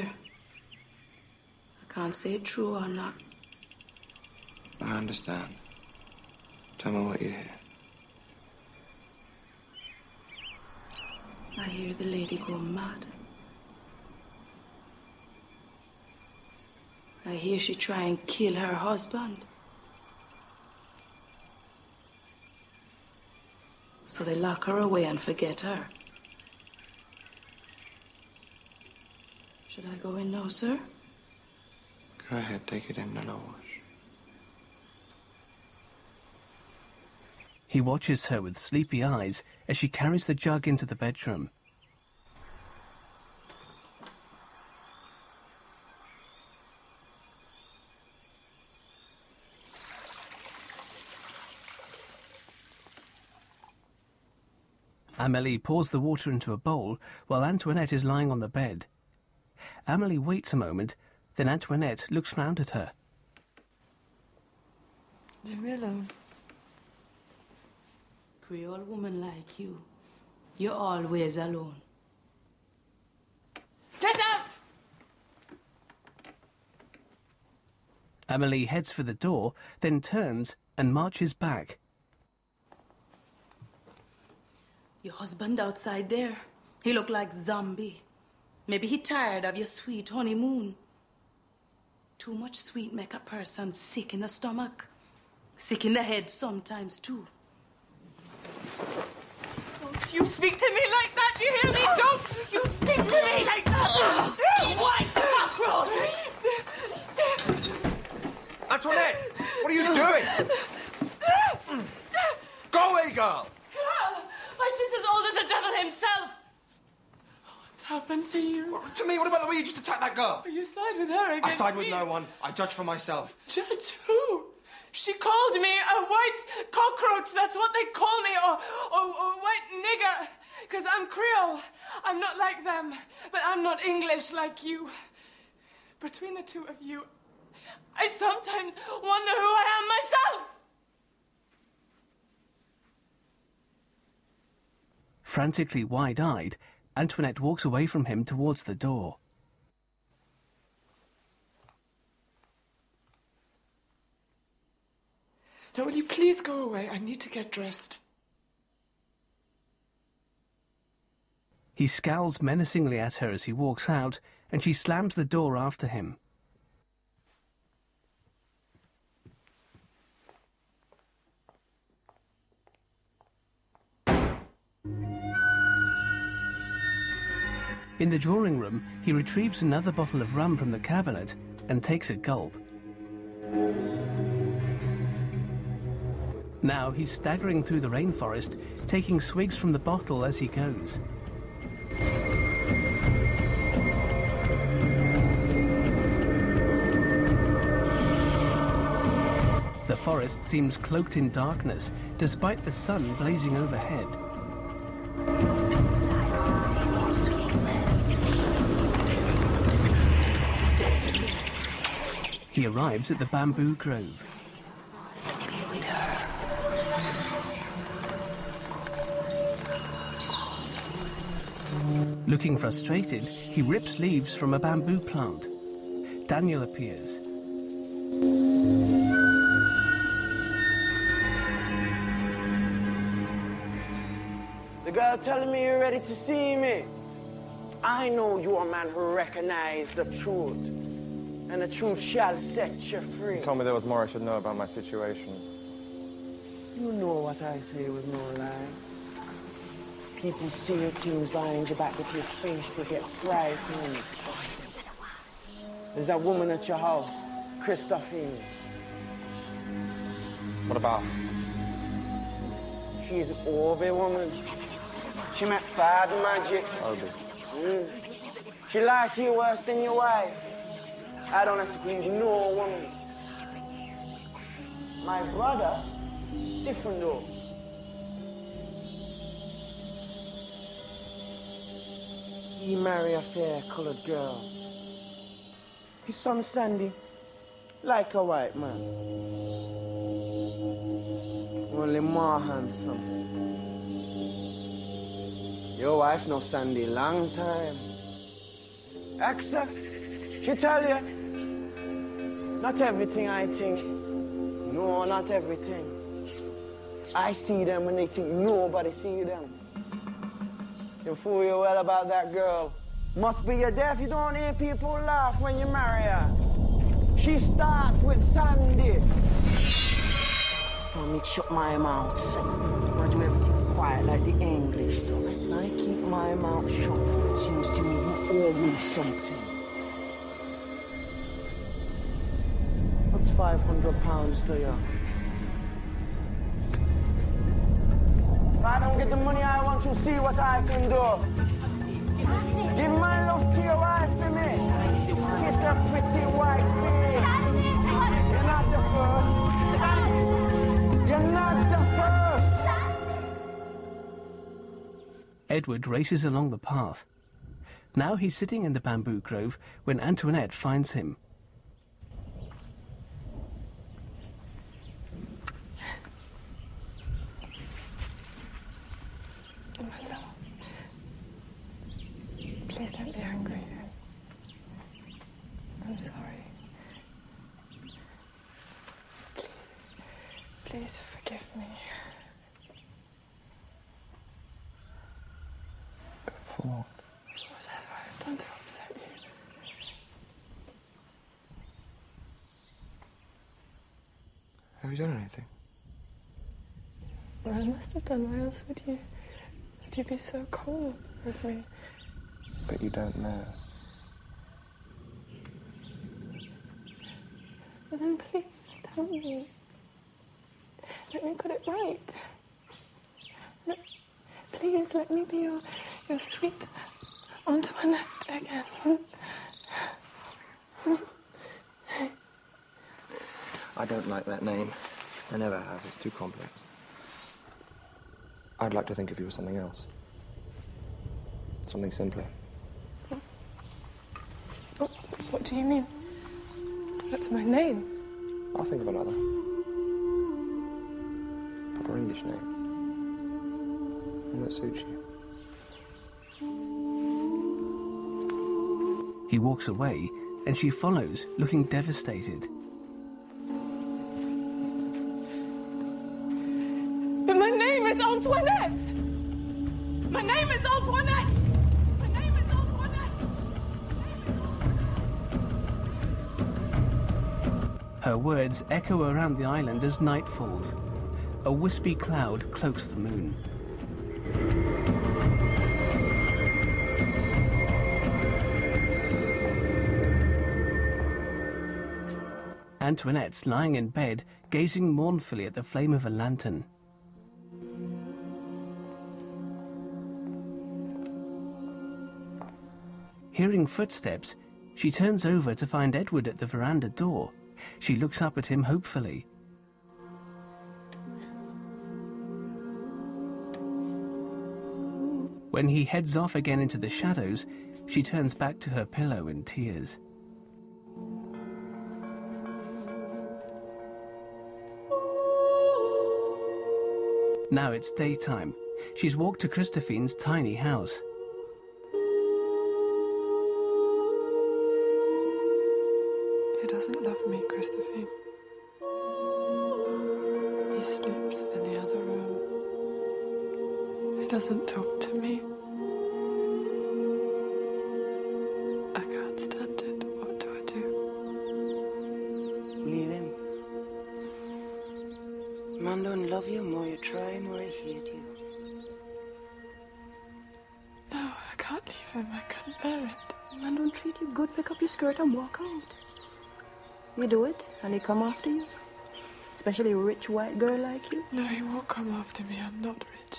I can't say it true or not.
I understand. Tell me what you hear.
I hear the lady go mad. I hear she try and kill her husband. So they lock her away and forget her. Should I go in now, sir?
Go ahead, take it in and I'll wash.
He watches her with sleepy eyes as she carries the jug into the bedroom. Amélie pours the water into a bowl while Antoinette is lying on the bed. Amélie waits a moment, then Antoinette looks round at her.
Leave me alone. Creole woman like you, you're always alone. Get out!
Amélie heads for the door, then turns and marches back.
Your husband outside there, he look like zombie. Maybe he tired of your sweet honeymoon. Too much sweet make a person sick in the stomach. Sick in the head sometimes, too.
Don't you speak to me like that, you hear me? Don't you speak to me like that!
White cockroach!
Antoinette! What are you doing? Go away, girl!
Girl! Why, she's as old as the devil himself! What's happened to you?
To me? What about the way you just attacked that girl?
You side with her against
I side
me.
with no one. I judge for myself.
Judge who? She called me a white cockroach, that's what they call me, or white nigger, because I'm Creole. I'm not like them, but I'm not English like you. Between the two of you, I sometimes wonder who I am myself.
Frantically wide-eyed, Antoinette walks away from him towards the door.
Now, will you please go away? I need to get dressed.
He scowls menacingly at her as he walks out, and she slams the door after him. In the drawing room, he retrieves another bottle of rum from the cabinet and takes a gulp. Now he's staggering through the rainforest, taking swigs from the bottle as he goes. The forest seems cloaked in darkness, despite the sun blazing overhead. He arrives at the bamboo grove. Looking frustrated, he rips leaves from a bamboo plant. Daniel appears.
you're telling me you're ready to see me. I know you're a man who recognizes the truth, and the truth shall set you free.
You told me there was more I should know about my situation.
You know what I say was no lie. People say things behind your back, but your face will get frightened. There's that woman at your house, Christophine.
What about?
She's an Obi woman. She met bad magic.
Obi.
She lied to you worse than your wife. I don't have to believe no woman. My brother, different though. He married a fair-colored girl. His son Sandy, like a white man. Only more handsome. Your wife know Sandy long time. Axa, she tell you, not everything I think. No, not everything. I see them when they think nobody see them. You fool you well about that girl. Must be you deaf, you don't hear people laugh when you marry her. She starts with Sandy. Don't make shut my mouth. I do everything quiet like the English do. If I keep my mouth shut, seems to me you owe me something. What's £500 to you? If I don't get the money I want, you see what I can do. Give my love to your wife for me. Kiss her pretty white face. You're not the first. You're not the first.
Edward races along the path. Now he's sitting in the bamboo grove when Antoinette finds him.
Please don't be angry. I'm sorry. Please forgive me.
For what?
Whatever I've done to upset you.
Have you done anything?
Well, I must have done. Why else would you be so cold with me?
But you don't know.
Well, then please tell me. Let me put it right. Please let me be your sweet Antoinette again.
I don't like that name. I never have. It's too complex. I'd like to think of you as something else. Something simpler.
What do you mean? That's my name.
I'll think of another. Proper English name. One that suits you.
He walks away, and she follows, looking devastated.
But my name is Antoinette! My name is Antoinette! My name is Antoinette!
Her words echo around the island as night falls. A wispy cloud cloaks the moon. Antoinette's lying in bed, gazing mournfully at the flame of a lantern. Hearing footsteps, she turns over to find Edward at the veranda door. She looks up at him hopefully. When he heads off again into the shadows, she turns back to her pillow in tears. Now it's daytime. She's walked to Christophine's tiny house.
He doesn't love me, Christophine. He sleeps in the other room. He doesn't talk to me. I can't stand it. What do I do?
Leave him. Man don't love you, more you try, more he hate you.
No, I can't leave him. I can't bear it.
Man don't treat you good, pick up your skirt and walk out. You do it, and he come after you. Especially a rich white girl like you.
No, he won't come after me. I'm not rich.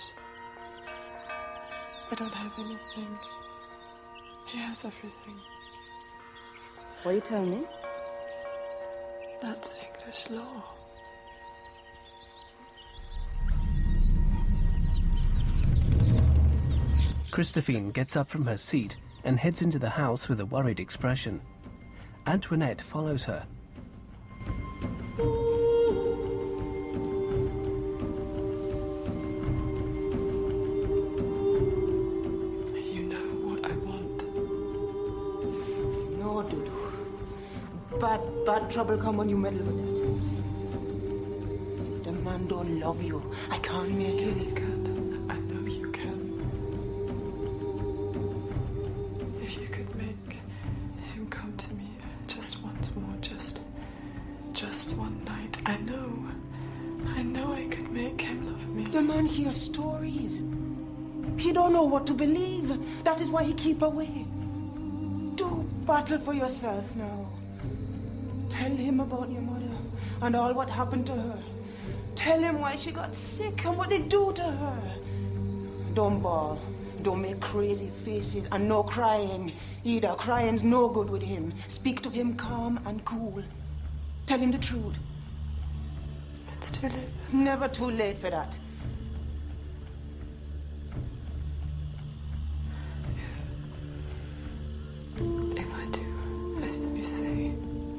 I don't have anything. He has everything.
What you tell me?
That's English law.
Christophine gets up from her seat and heads into the house with a worried expression. Antoinette follows her.
You know what I want.
No, Dudu. Bad trouble come when you meddle with it. If the man don't love you, I can't make him.
Yes, you can. I know you can. If you could make him come to me just once more, just one night, I know I could make him love me.
The man hears stories. He don't know what to believe. That is why he keep away. Do battle for yourself now. Tell him about your mother and all what happened to her. Tell him why she got sick and what they do to her. Don't bawl. Don't make crazy faces and no crying. Either crying's no good with him. Speak to him calm and cool. Tell him the truth.
It's too late.
Never too late for that.
If I do as you say,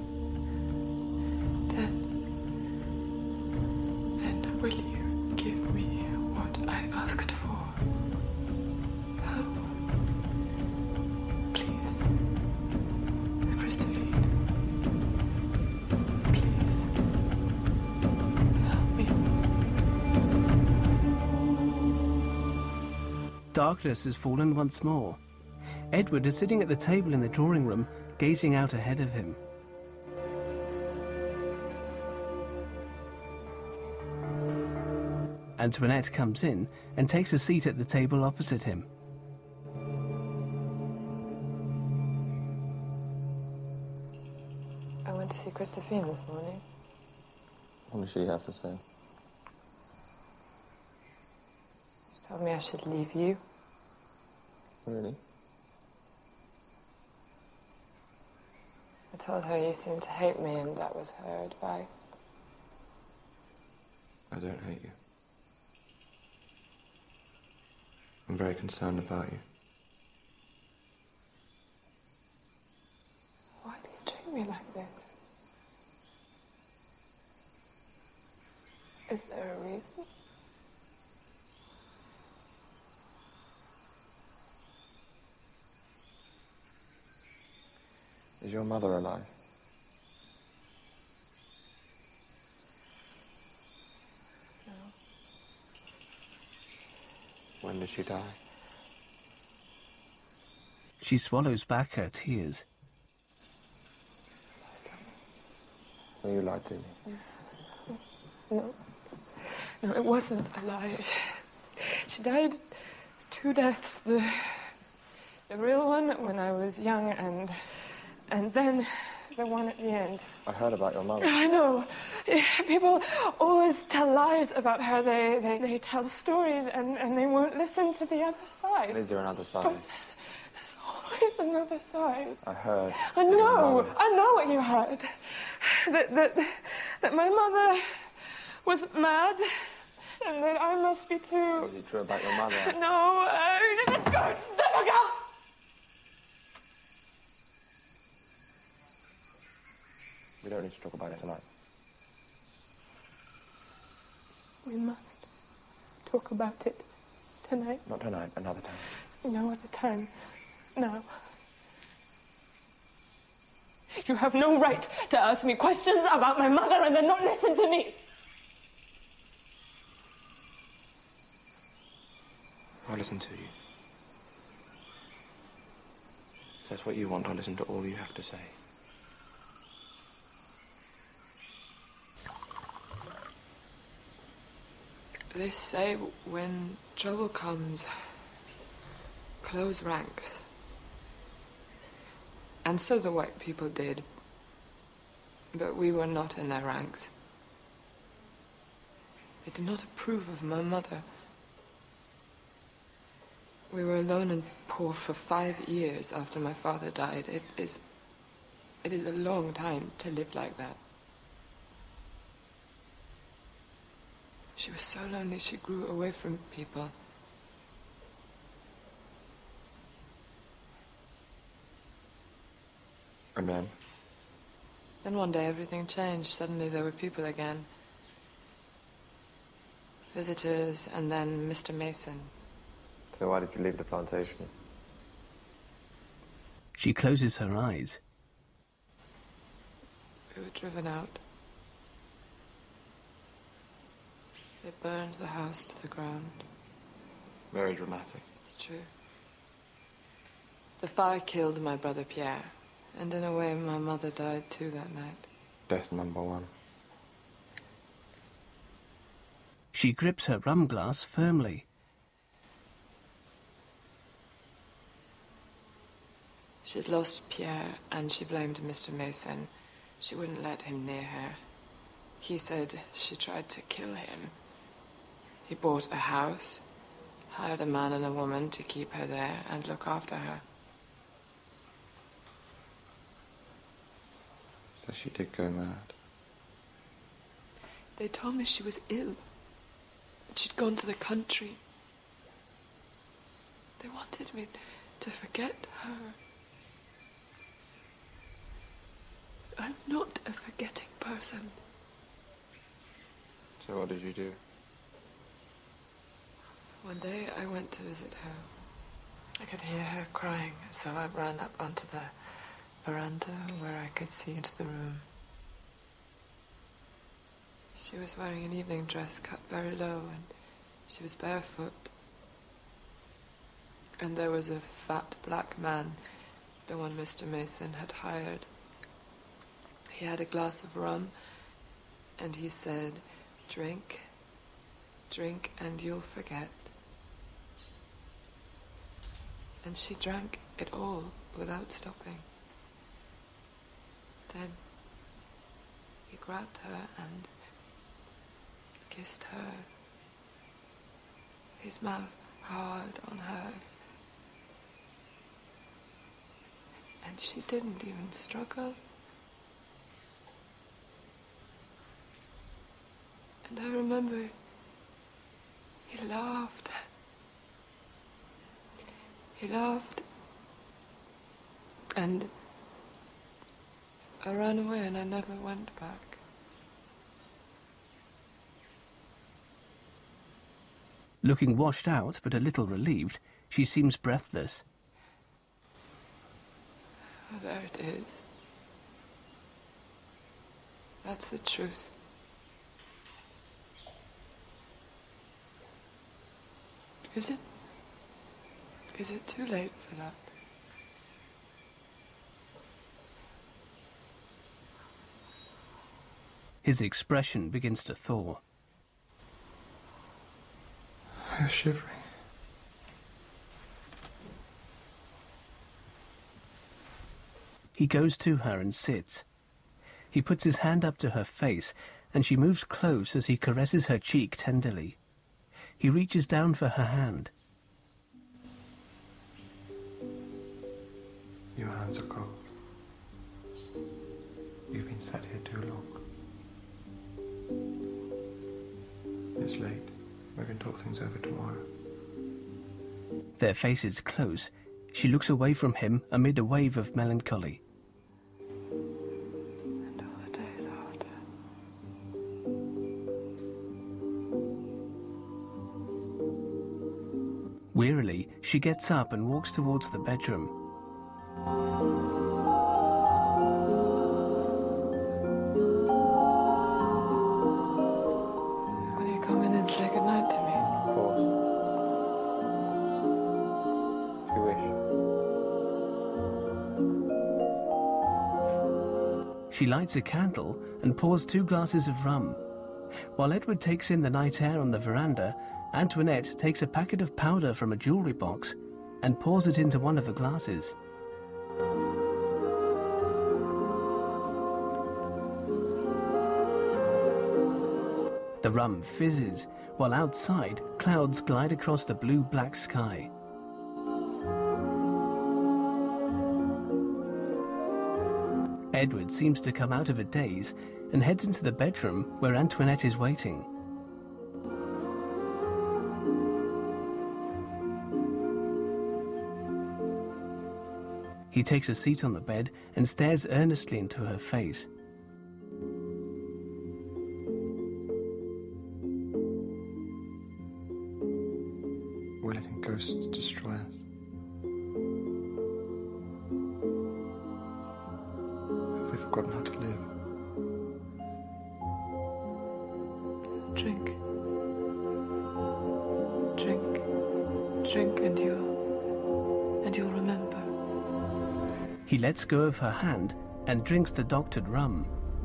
then will you give me what I asked for? Huh? Please, Christophine. Please, help me.
Darkness has fallen once more. Edward is sitting at the table in the drawing room, gazing out ahead of him. Antoinette comes in and takes a seat at the table opposite him.
I went to see Christophine this morning.
What does she have to say?
She told me I should leave you.
Really?
I told her you seemed to hate me, and that was her advice.
I don't hate you. I'm very concerned about you.
Why do you treat me like this? Is there a reason?
Is your mother alive?
No.
When did she die?
She swallows back her tears.
Will you lie to me?
No, it wasn't a lie. She died 2 deaths. The real one when I was young, and then the one at the end.
I heard about your mother.
I know. People always tell lies about her. They tell stories and they won't listen to the other side.
Is there another side?
There's always another side.
I heard.
I know what you heard. That my mother was mad and that I must be too.
Was it true about your mother?
No, it's good. It's difficult.
We don't need to talk about it tonight.
We must talk about it tonight.
Not tonight, another time.
No other time. Now. You have no right to ask me questions about my mother and then not listen to me.
I'll listen to you. If that's what you want, I'll listen to all you have to say.
They say when trouble comes, close ranks. And so the white people did. But we were not in their ranks. They did not approve of my mother. We were alone and poor for 5 years after my father died. It is a long time to live like that. She was so lonely she grew away from people.
And then?
Then one day everything changed. Suddenly there were people again. Visitors, and then Mr. Mason.
So why did you leave the plantation?
She closes her eyes.
We were driven out. They burned the house to the ground.
Very dramatic.
It's true. The fire killed my brother Pierre, and in a way my mother died too that night.
Death number 1.
She grips her rum glass firmly.
She'd lost Pierre, and she blamed Mr. Mason. She wouldn't let him near her. He said she tried to kill him. He bought a house, hired a man and a woman to keep her there and look after her.
So she did go mad.
They told me she was ill, that she'd gone to the country. They wanted me to forget her. I'm not a forgetting person.
So what did you do?
One day I went to visit her. I could hear her crying, so I ran up onto the veranda where I could see into the room. She was wearing an evening dress cut very low, and she was barefoot. And there was a fat black man, the one Mr. Mason had hired. He had a glass of rum, and he said, "Drink, drink, and you'll forget." And she drank it all without stopping. Then he grabbed her and kissed her, his mouth hard on hers. And she didn't even struggle. And I remember he laughed. He laughed. And I ran away and I never went back.
Looking washed out, but a little relieved, she seems breathless.
Oh, there it is. That's the truth. Is it? Is it too late for that?
His expression begins to thaw.
I'm shivering.
He goes to her and sits. He puts his hand up to her face, and she moves close as he caresses her cheek tenderly. He reaches down for her hand.
Your hands are cold. You've been sat here too long. It's late. We can talk things over tomorrow.
Their faces close. She looks away from him amid a wave of melancholy.
And all the days after.
Wearily, she gets up and walks towards the bedroom.
Will you come in and say goodnight to me?
Of course.
She lights a candle and pours 2 glasses of rum. While Edward takes in the night air on the veranda, Antoinette takes a packet of powder from a jewellery box and pours it into one of the glasses. The rum fizzes, while outside, clouds glide across the blue-black sky. Edward seems to come out of a daze and heads into the bedroom where Antoinette is waiting. He takes a seat on the bed and stares earnestly into her face.
We're letting ghosts destroy us. Have we forgotten how to live?
Drink. Drink. Drink and you'll remember.
He lets go of her hand and drinks the doctored rum.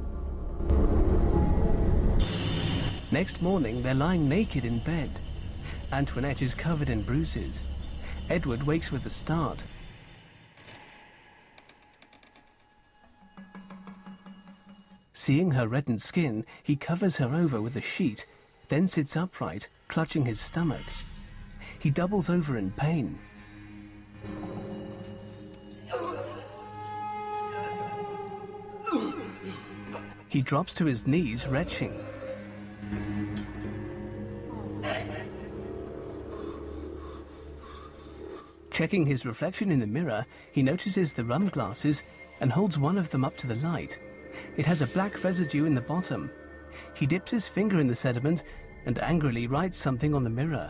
Next morning, they're lying naked in bed. Antoinette is covered in bruises. Edward wakes with a start. Seeing her reddened skin, he covers her over with a sheet, then sits upright, clutching his stomach. He doubles over in pain. He drops to his knees, retching. Checking his reflection in the mirror, he notices the rum glasses and holds one of them up to the light. It has a black residue in the bottom. He dips his finger in the sediment and angrily writes something on the mirror.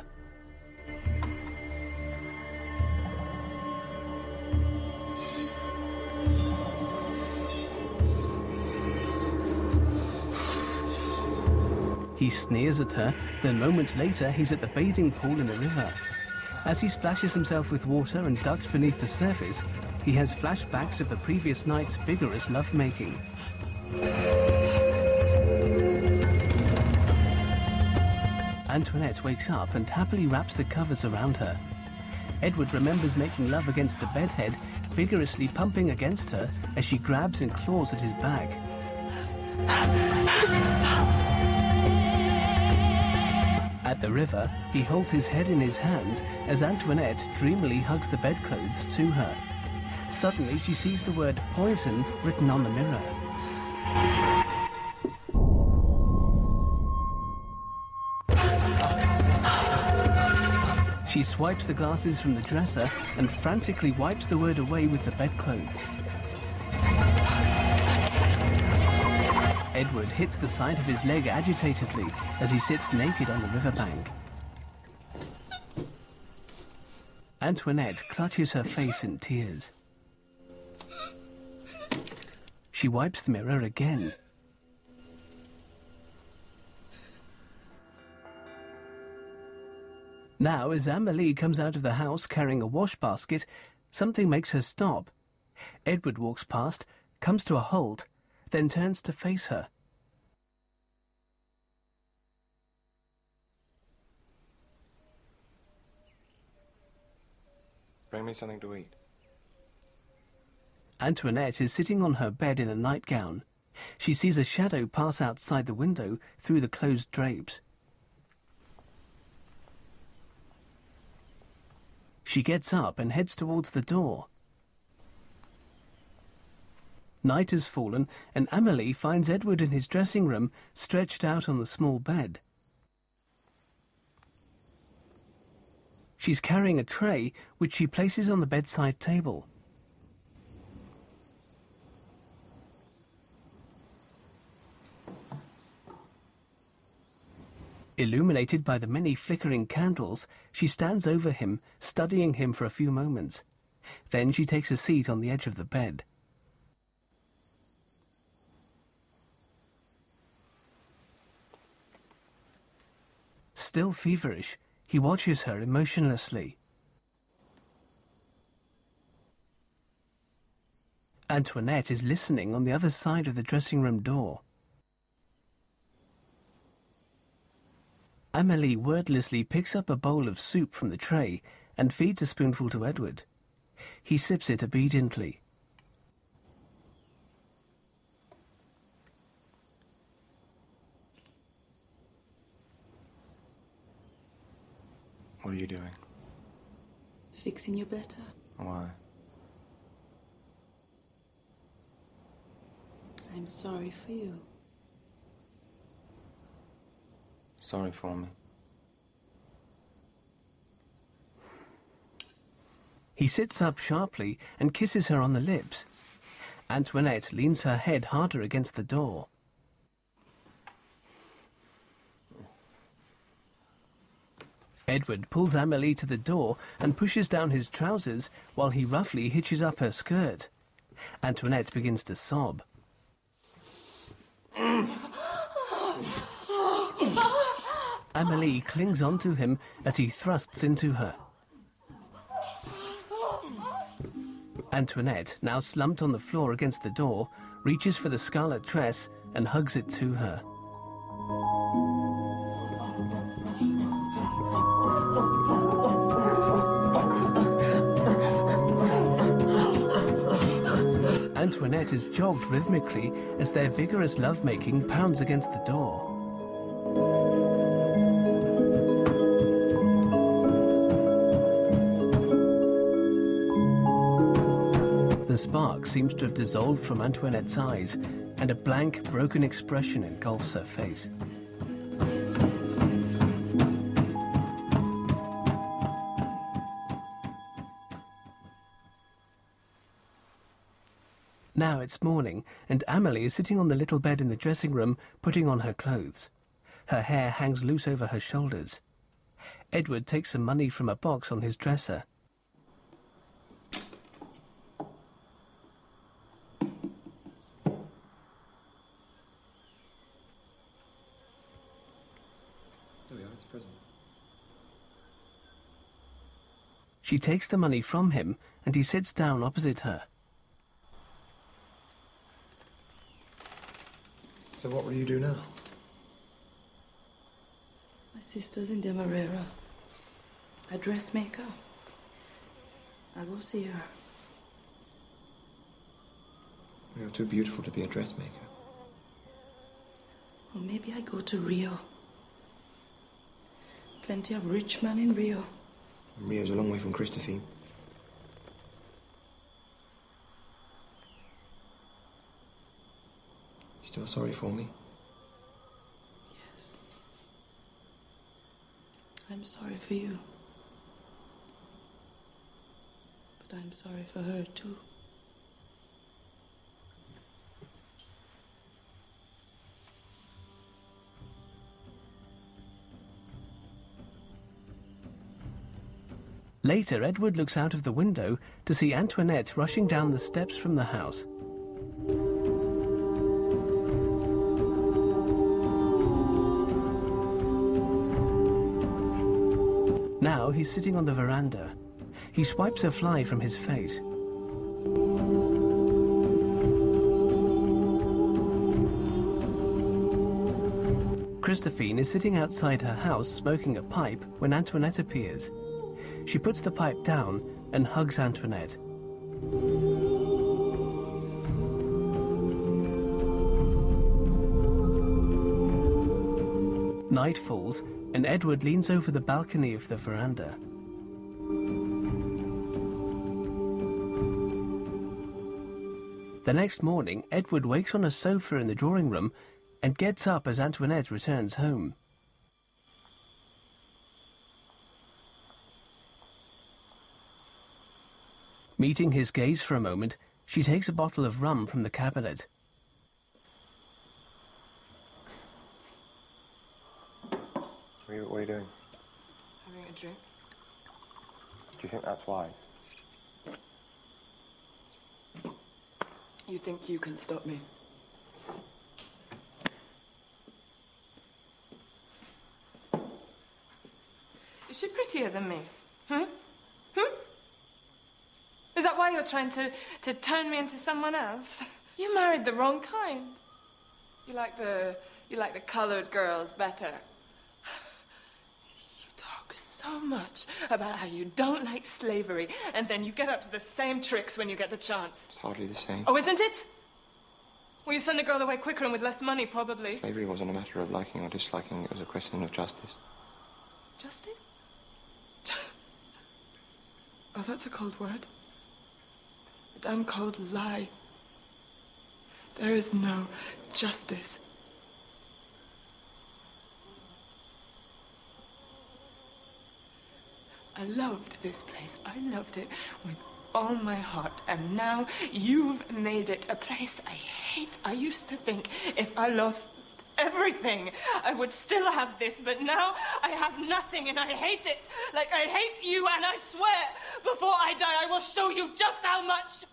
He sneers at her, then moments later he's at the bathing pool in the river. As he splashes himself with water and ducks beneath the surface, he has flashbacks of the previous night's vigorous lovemaking. Antoinette wakes up and happily wraps the covers around her. Edward remembers making love against the bedhead, vigorously pumping against her as she grabs and claws at his back. At the river, he holds his head in his hands as Antoinette dreamily hugs the bedclothes to her. Suddenly, she sees the word poison written on the mirror. She swipes the glasses from the dresser and frantically wipes the word away with the bedclothes. Edward hits the side of his leg agitatedly as he sits naked on the riverbank. Antoinette clutches her face in tears. She wipes the mirror again. Now, as Amélie comes out of the house carrying a wash basket, something makes her stop. Edward walks past, comes to a halt, then turns to face her.
Bring me something to eat.
Antoinette is sitting on her bed in a nightgown. She sees a shadow pass outside the window through the closed drapes. She gets up and heads towards the door. Night has fallen, and Amélie finds Edward in his dressing room, stretched out on the small bed. She's carrying a tray, which she places on the bedside table. Illuminated by the many flickering candles, she stands over him, studying him for a few moments. Then she takes a seat on the edge of the bed. Still feverish, he watches her emotionlessly. Antoinette is listening on the other side of the dressing room door. Amélie wordlessly picks up a bowl of soup from the tray and feeds a spoonful to Edward. He sips it obediently.
What are you doing?
Fixing you better.
Why?
I'm sorry for you.
Sorry for me.
He sits up sharply and kisses her on the lips. Antoinette leans her head harder against the door. Edward pulls Amélie to the door and pushes down his trousers while he roughly hitches up her skirt. Antoinette begins to sob. Amélie clings onto him as he thrusts into her. Antoinette, now slumped on the floor against the door, reaches for the scarlet dress and hugs it to her. Antoinette is jogged rhythmically as their vigorous lovemaking pounds against the door. The spark seems to have dissolved from Antoinette's eyes, and a blank, broken expression engulfs her face. Now it's morning, and Amélie is sitting on the little bed in the dressing room, putting on her clothes. Her hair hangs loose over her shoulders. Edward takes some money from a box on his dresser.
There we are, it's a present.
She takes the money from him, and he sits down opposite her.
So what will you do now?
My sister's in Demerara. A dressmaker. I'll go see her.
You're too beautiful to be a dressmaker.
Or maybe I go to Rio. Plenty of rich men in Rio.
And Rio's a long way from Christophine. Still sorry for me?
Yes. I'm sorry for you. But I'm sorry for her, too.
Later, Edward looks out of the window to see Antoinette rushing down the steps from the house. Now he's sitting on the veranda. He swipes a fly from his face. Christophine is sitting outside her house smoking a pipe when Antoinette appears. She puts the pipe down and hugs Antoinette. Night falls, and Edward leans over the balcony of the veranda. The next morning, Edward wakes on a sofa in the drawing room and gets up as Antoinette returns home. Meeting his gaze for a moment, she takes a bottle of rum from the cabinet.
What are you doing?
Having a drink.
Do you think that's wise?
You think you can stop me?
Is she prettier than me? Is that why you're trying to turn me into someone else. You married the wrong kind. You like the coloured girls better. You talk so much about how you don't like slavery, and then you get up to the same tricks when you get the chance.
It's hardly the same.
Oh, isn't it? Well, you send a girl away quicker and with less money, probably.
Slavery wasn't a matter of liking or disliking. It was a question of justice.
Justice? Oh, that's a cold word. A damn cold lie. There is no justice. I loved this place. I loved it with all my heart. And now you've made it a place I hate. I used to think if I lost everything, I would still have this, but now I have nothing and I hate it. Like I hate you, and I swear, before I die, I will show you just how much.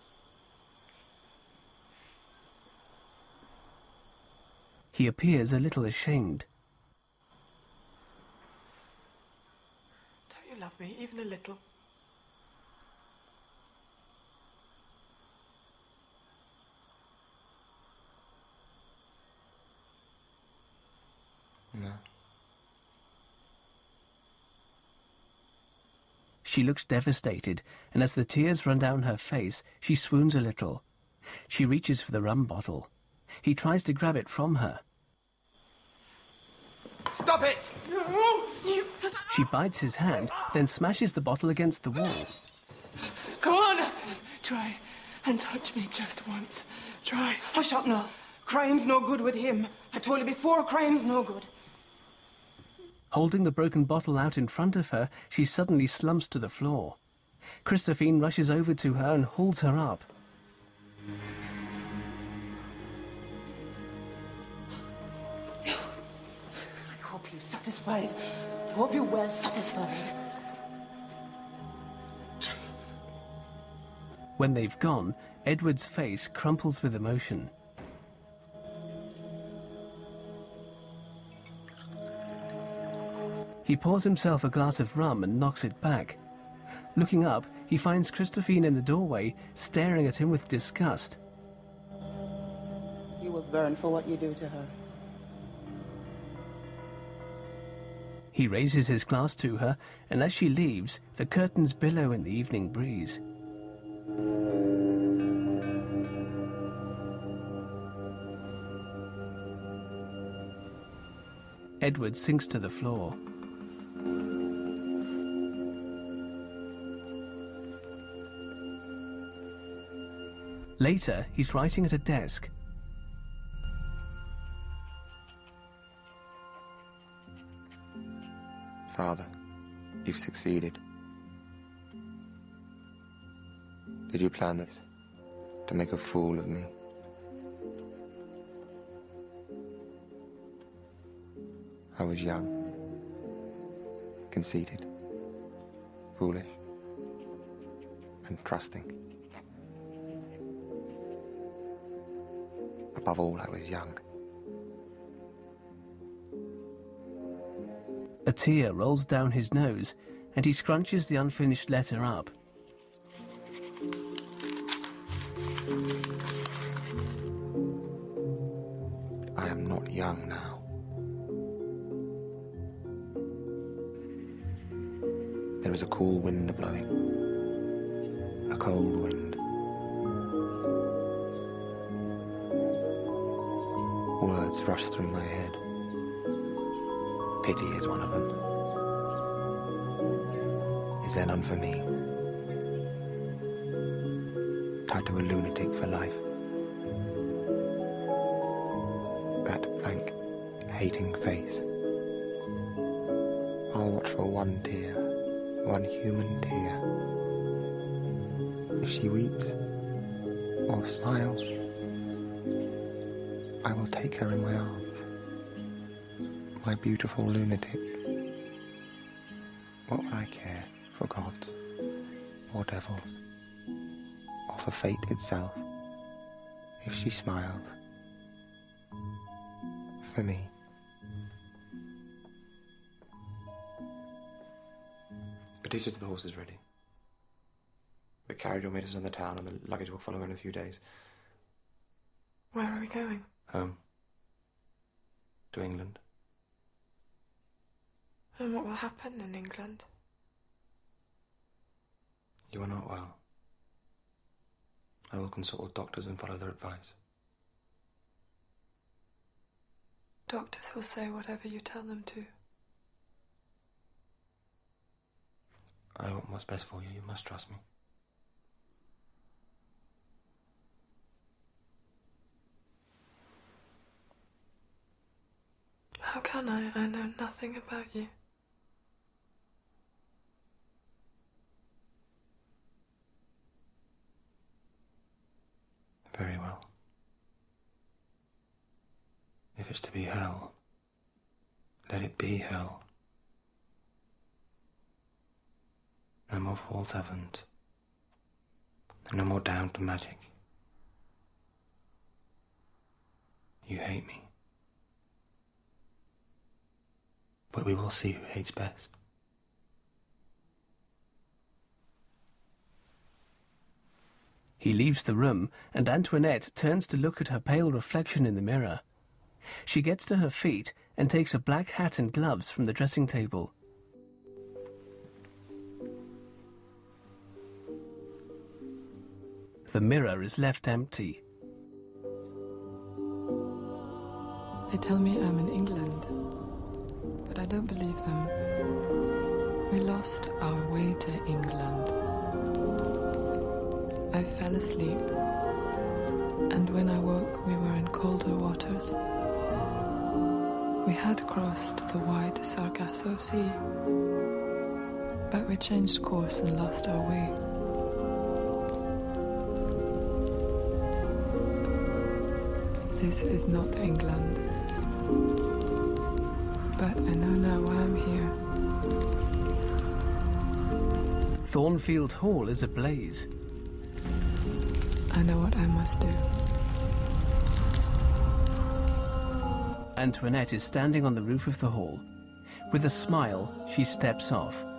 He appears a little ashamed.
Don't you love me, even a little?
No.
She looks devastated, and as the tears run down her face, she swoons a little. She reaches for the rum bottle. He tries to grab it from her.
Stop it!
She bites his hand, then smashes the bottle against the wall.
Go on! Try and touch me just once. Try.
Hush up now. Crying's no good with him. I told you before, crying's no good.
Holding the broken bottle out in front of her, she suddenly slumps to the floor. Christophine rushes over to her and hauls her up.
I hope you're satisfied. I hope you're well satisfied.
When they've gone, Edward's face crumples with emotion. He pours himself a glass of rum and knocks it back. Looking up, he finds Christophine in the doorway, staring at him with disgust.
You will burn for what you do to her.
He raises his glass to her, and as she leaves, the curtains billow in the evening breeze. Edward sinks to the floor. Later, he's writing at a desk.
Father, you've succeeded. Did you plan this? To make a fool of me? I was young, conceited, foolish, and trusting. Above all, I was young.
A tear rolls down his nose, and he scrunches the unfinished letter up.
I am not young now. There is a cool wind blowing. A cold wind. Words rush through my head. Pity is one of them. Is there none for me? Tied to a lunatic for life. That blank, hating face. I'll watch for one tear, one human tear. If she weeps or smiles, I will take her in my arms. My beautiful lunatic. What would I care for gods or devils or for fate itself if she smiles for me?
But he says the horse is ready. The
carriage will meet us in the town, and the luggage will follow in a few days.
Where are we going?
Home. To England.
And what will happen in England?
You are not well. I will consult with doctors and follow their advice.
Doctors will say whatever you tell them to.
I want what's best for you. You must trust me.
How can I? I know nothing about you.
Very well. If it's to be hell, let it be hell. No more false heavens. No more damned magic. You hate me. But we will see who hates best.
He leaves the room, and Antoinette turns to look at her pale reflection in the mirror. She gets to her feet and takes a black hat and gloves from the dressing table. The mirror is left empty.
They tell me I'm in England, but I don't believe them. We lost our way to England. I fell asleep, and when I woke, we were in colder waters. We had crossed the wide Sargasso Sea, but we changed course and lost our way. This is not England, but I know now why I'm here.
Thornfield Hall is ablaze.
I know what I must do.
Antoinette is standing on the roof of the hall. With a smile, she steps off.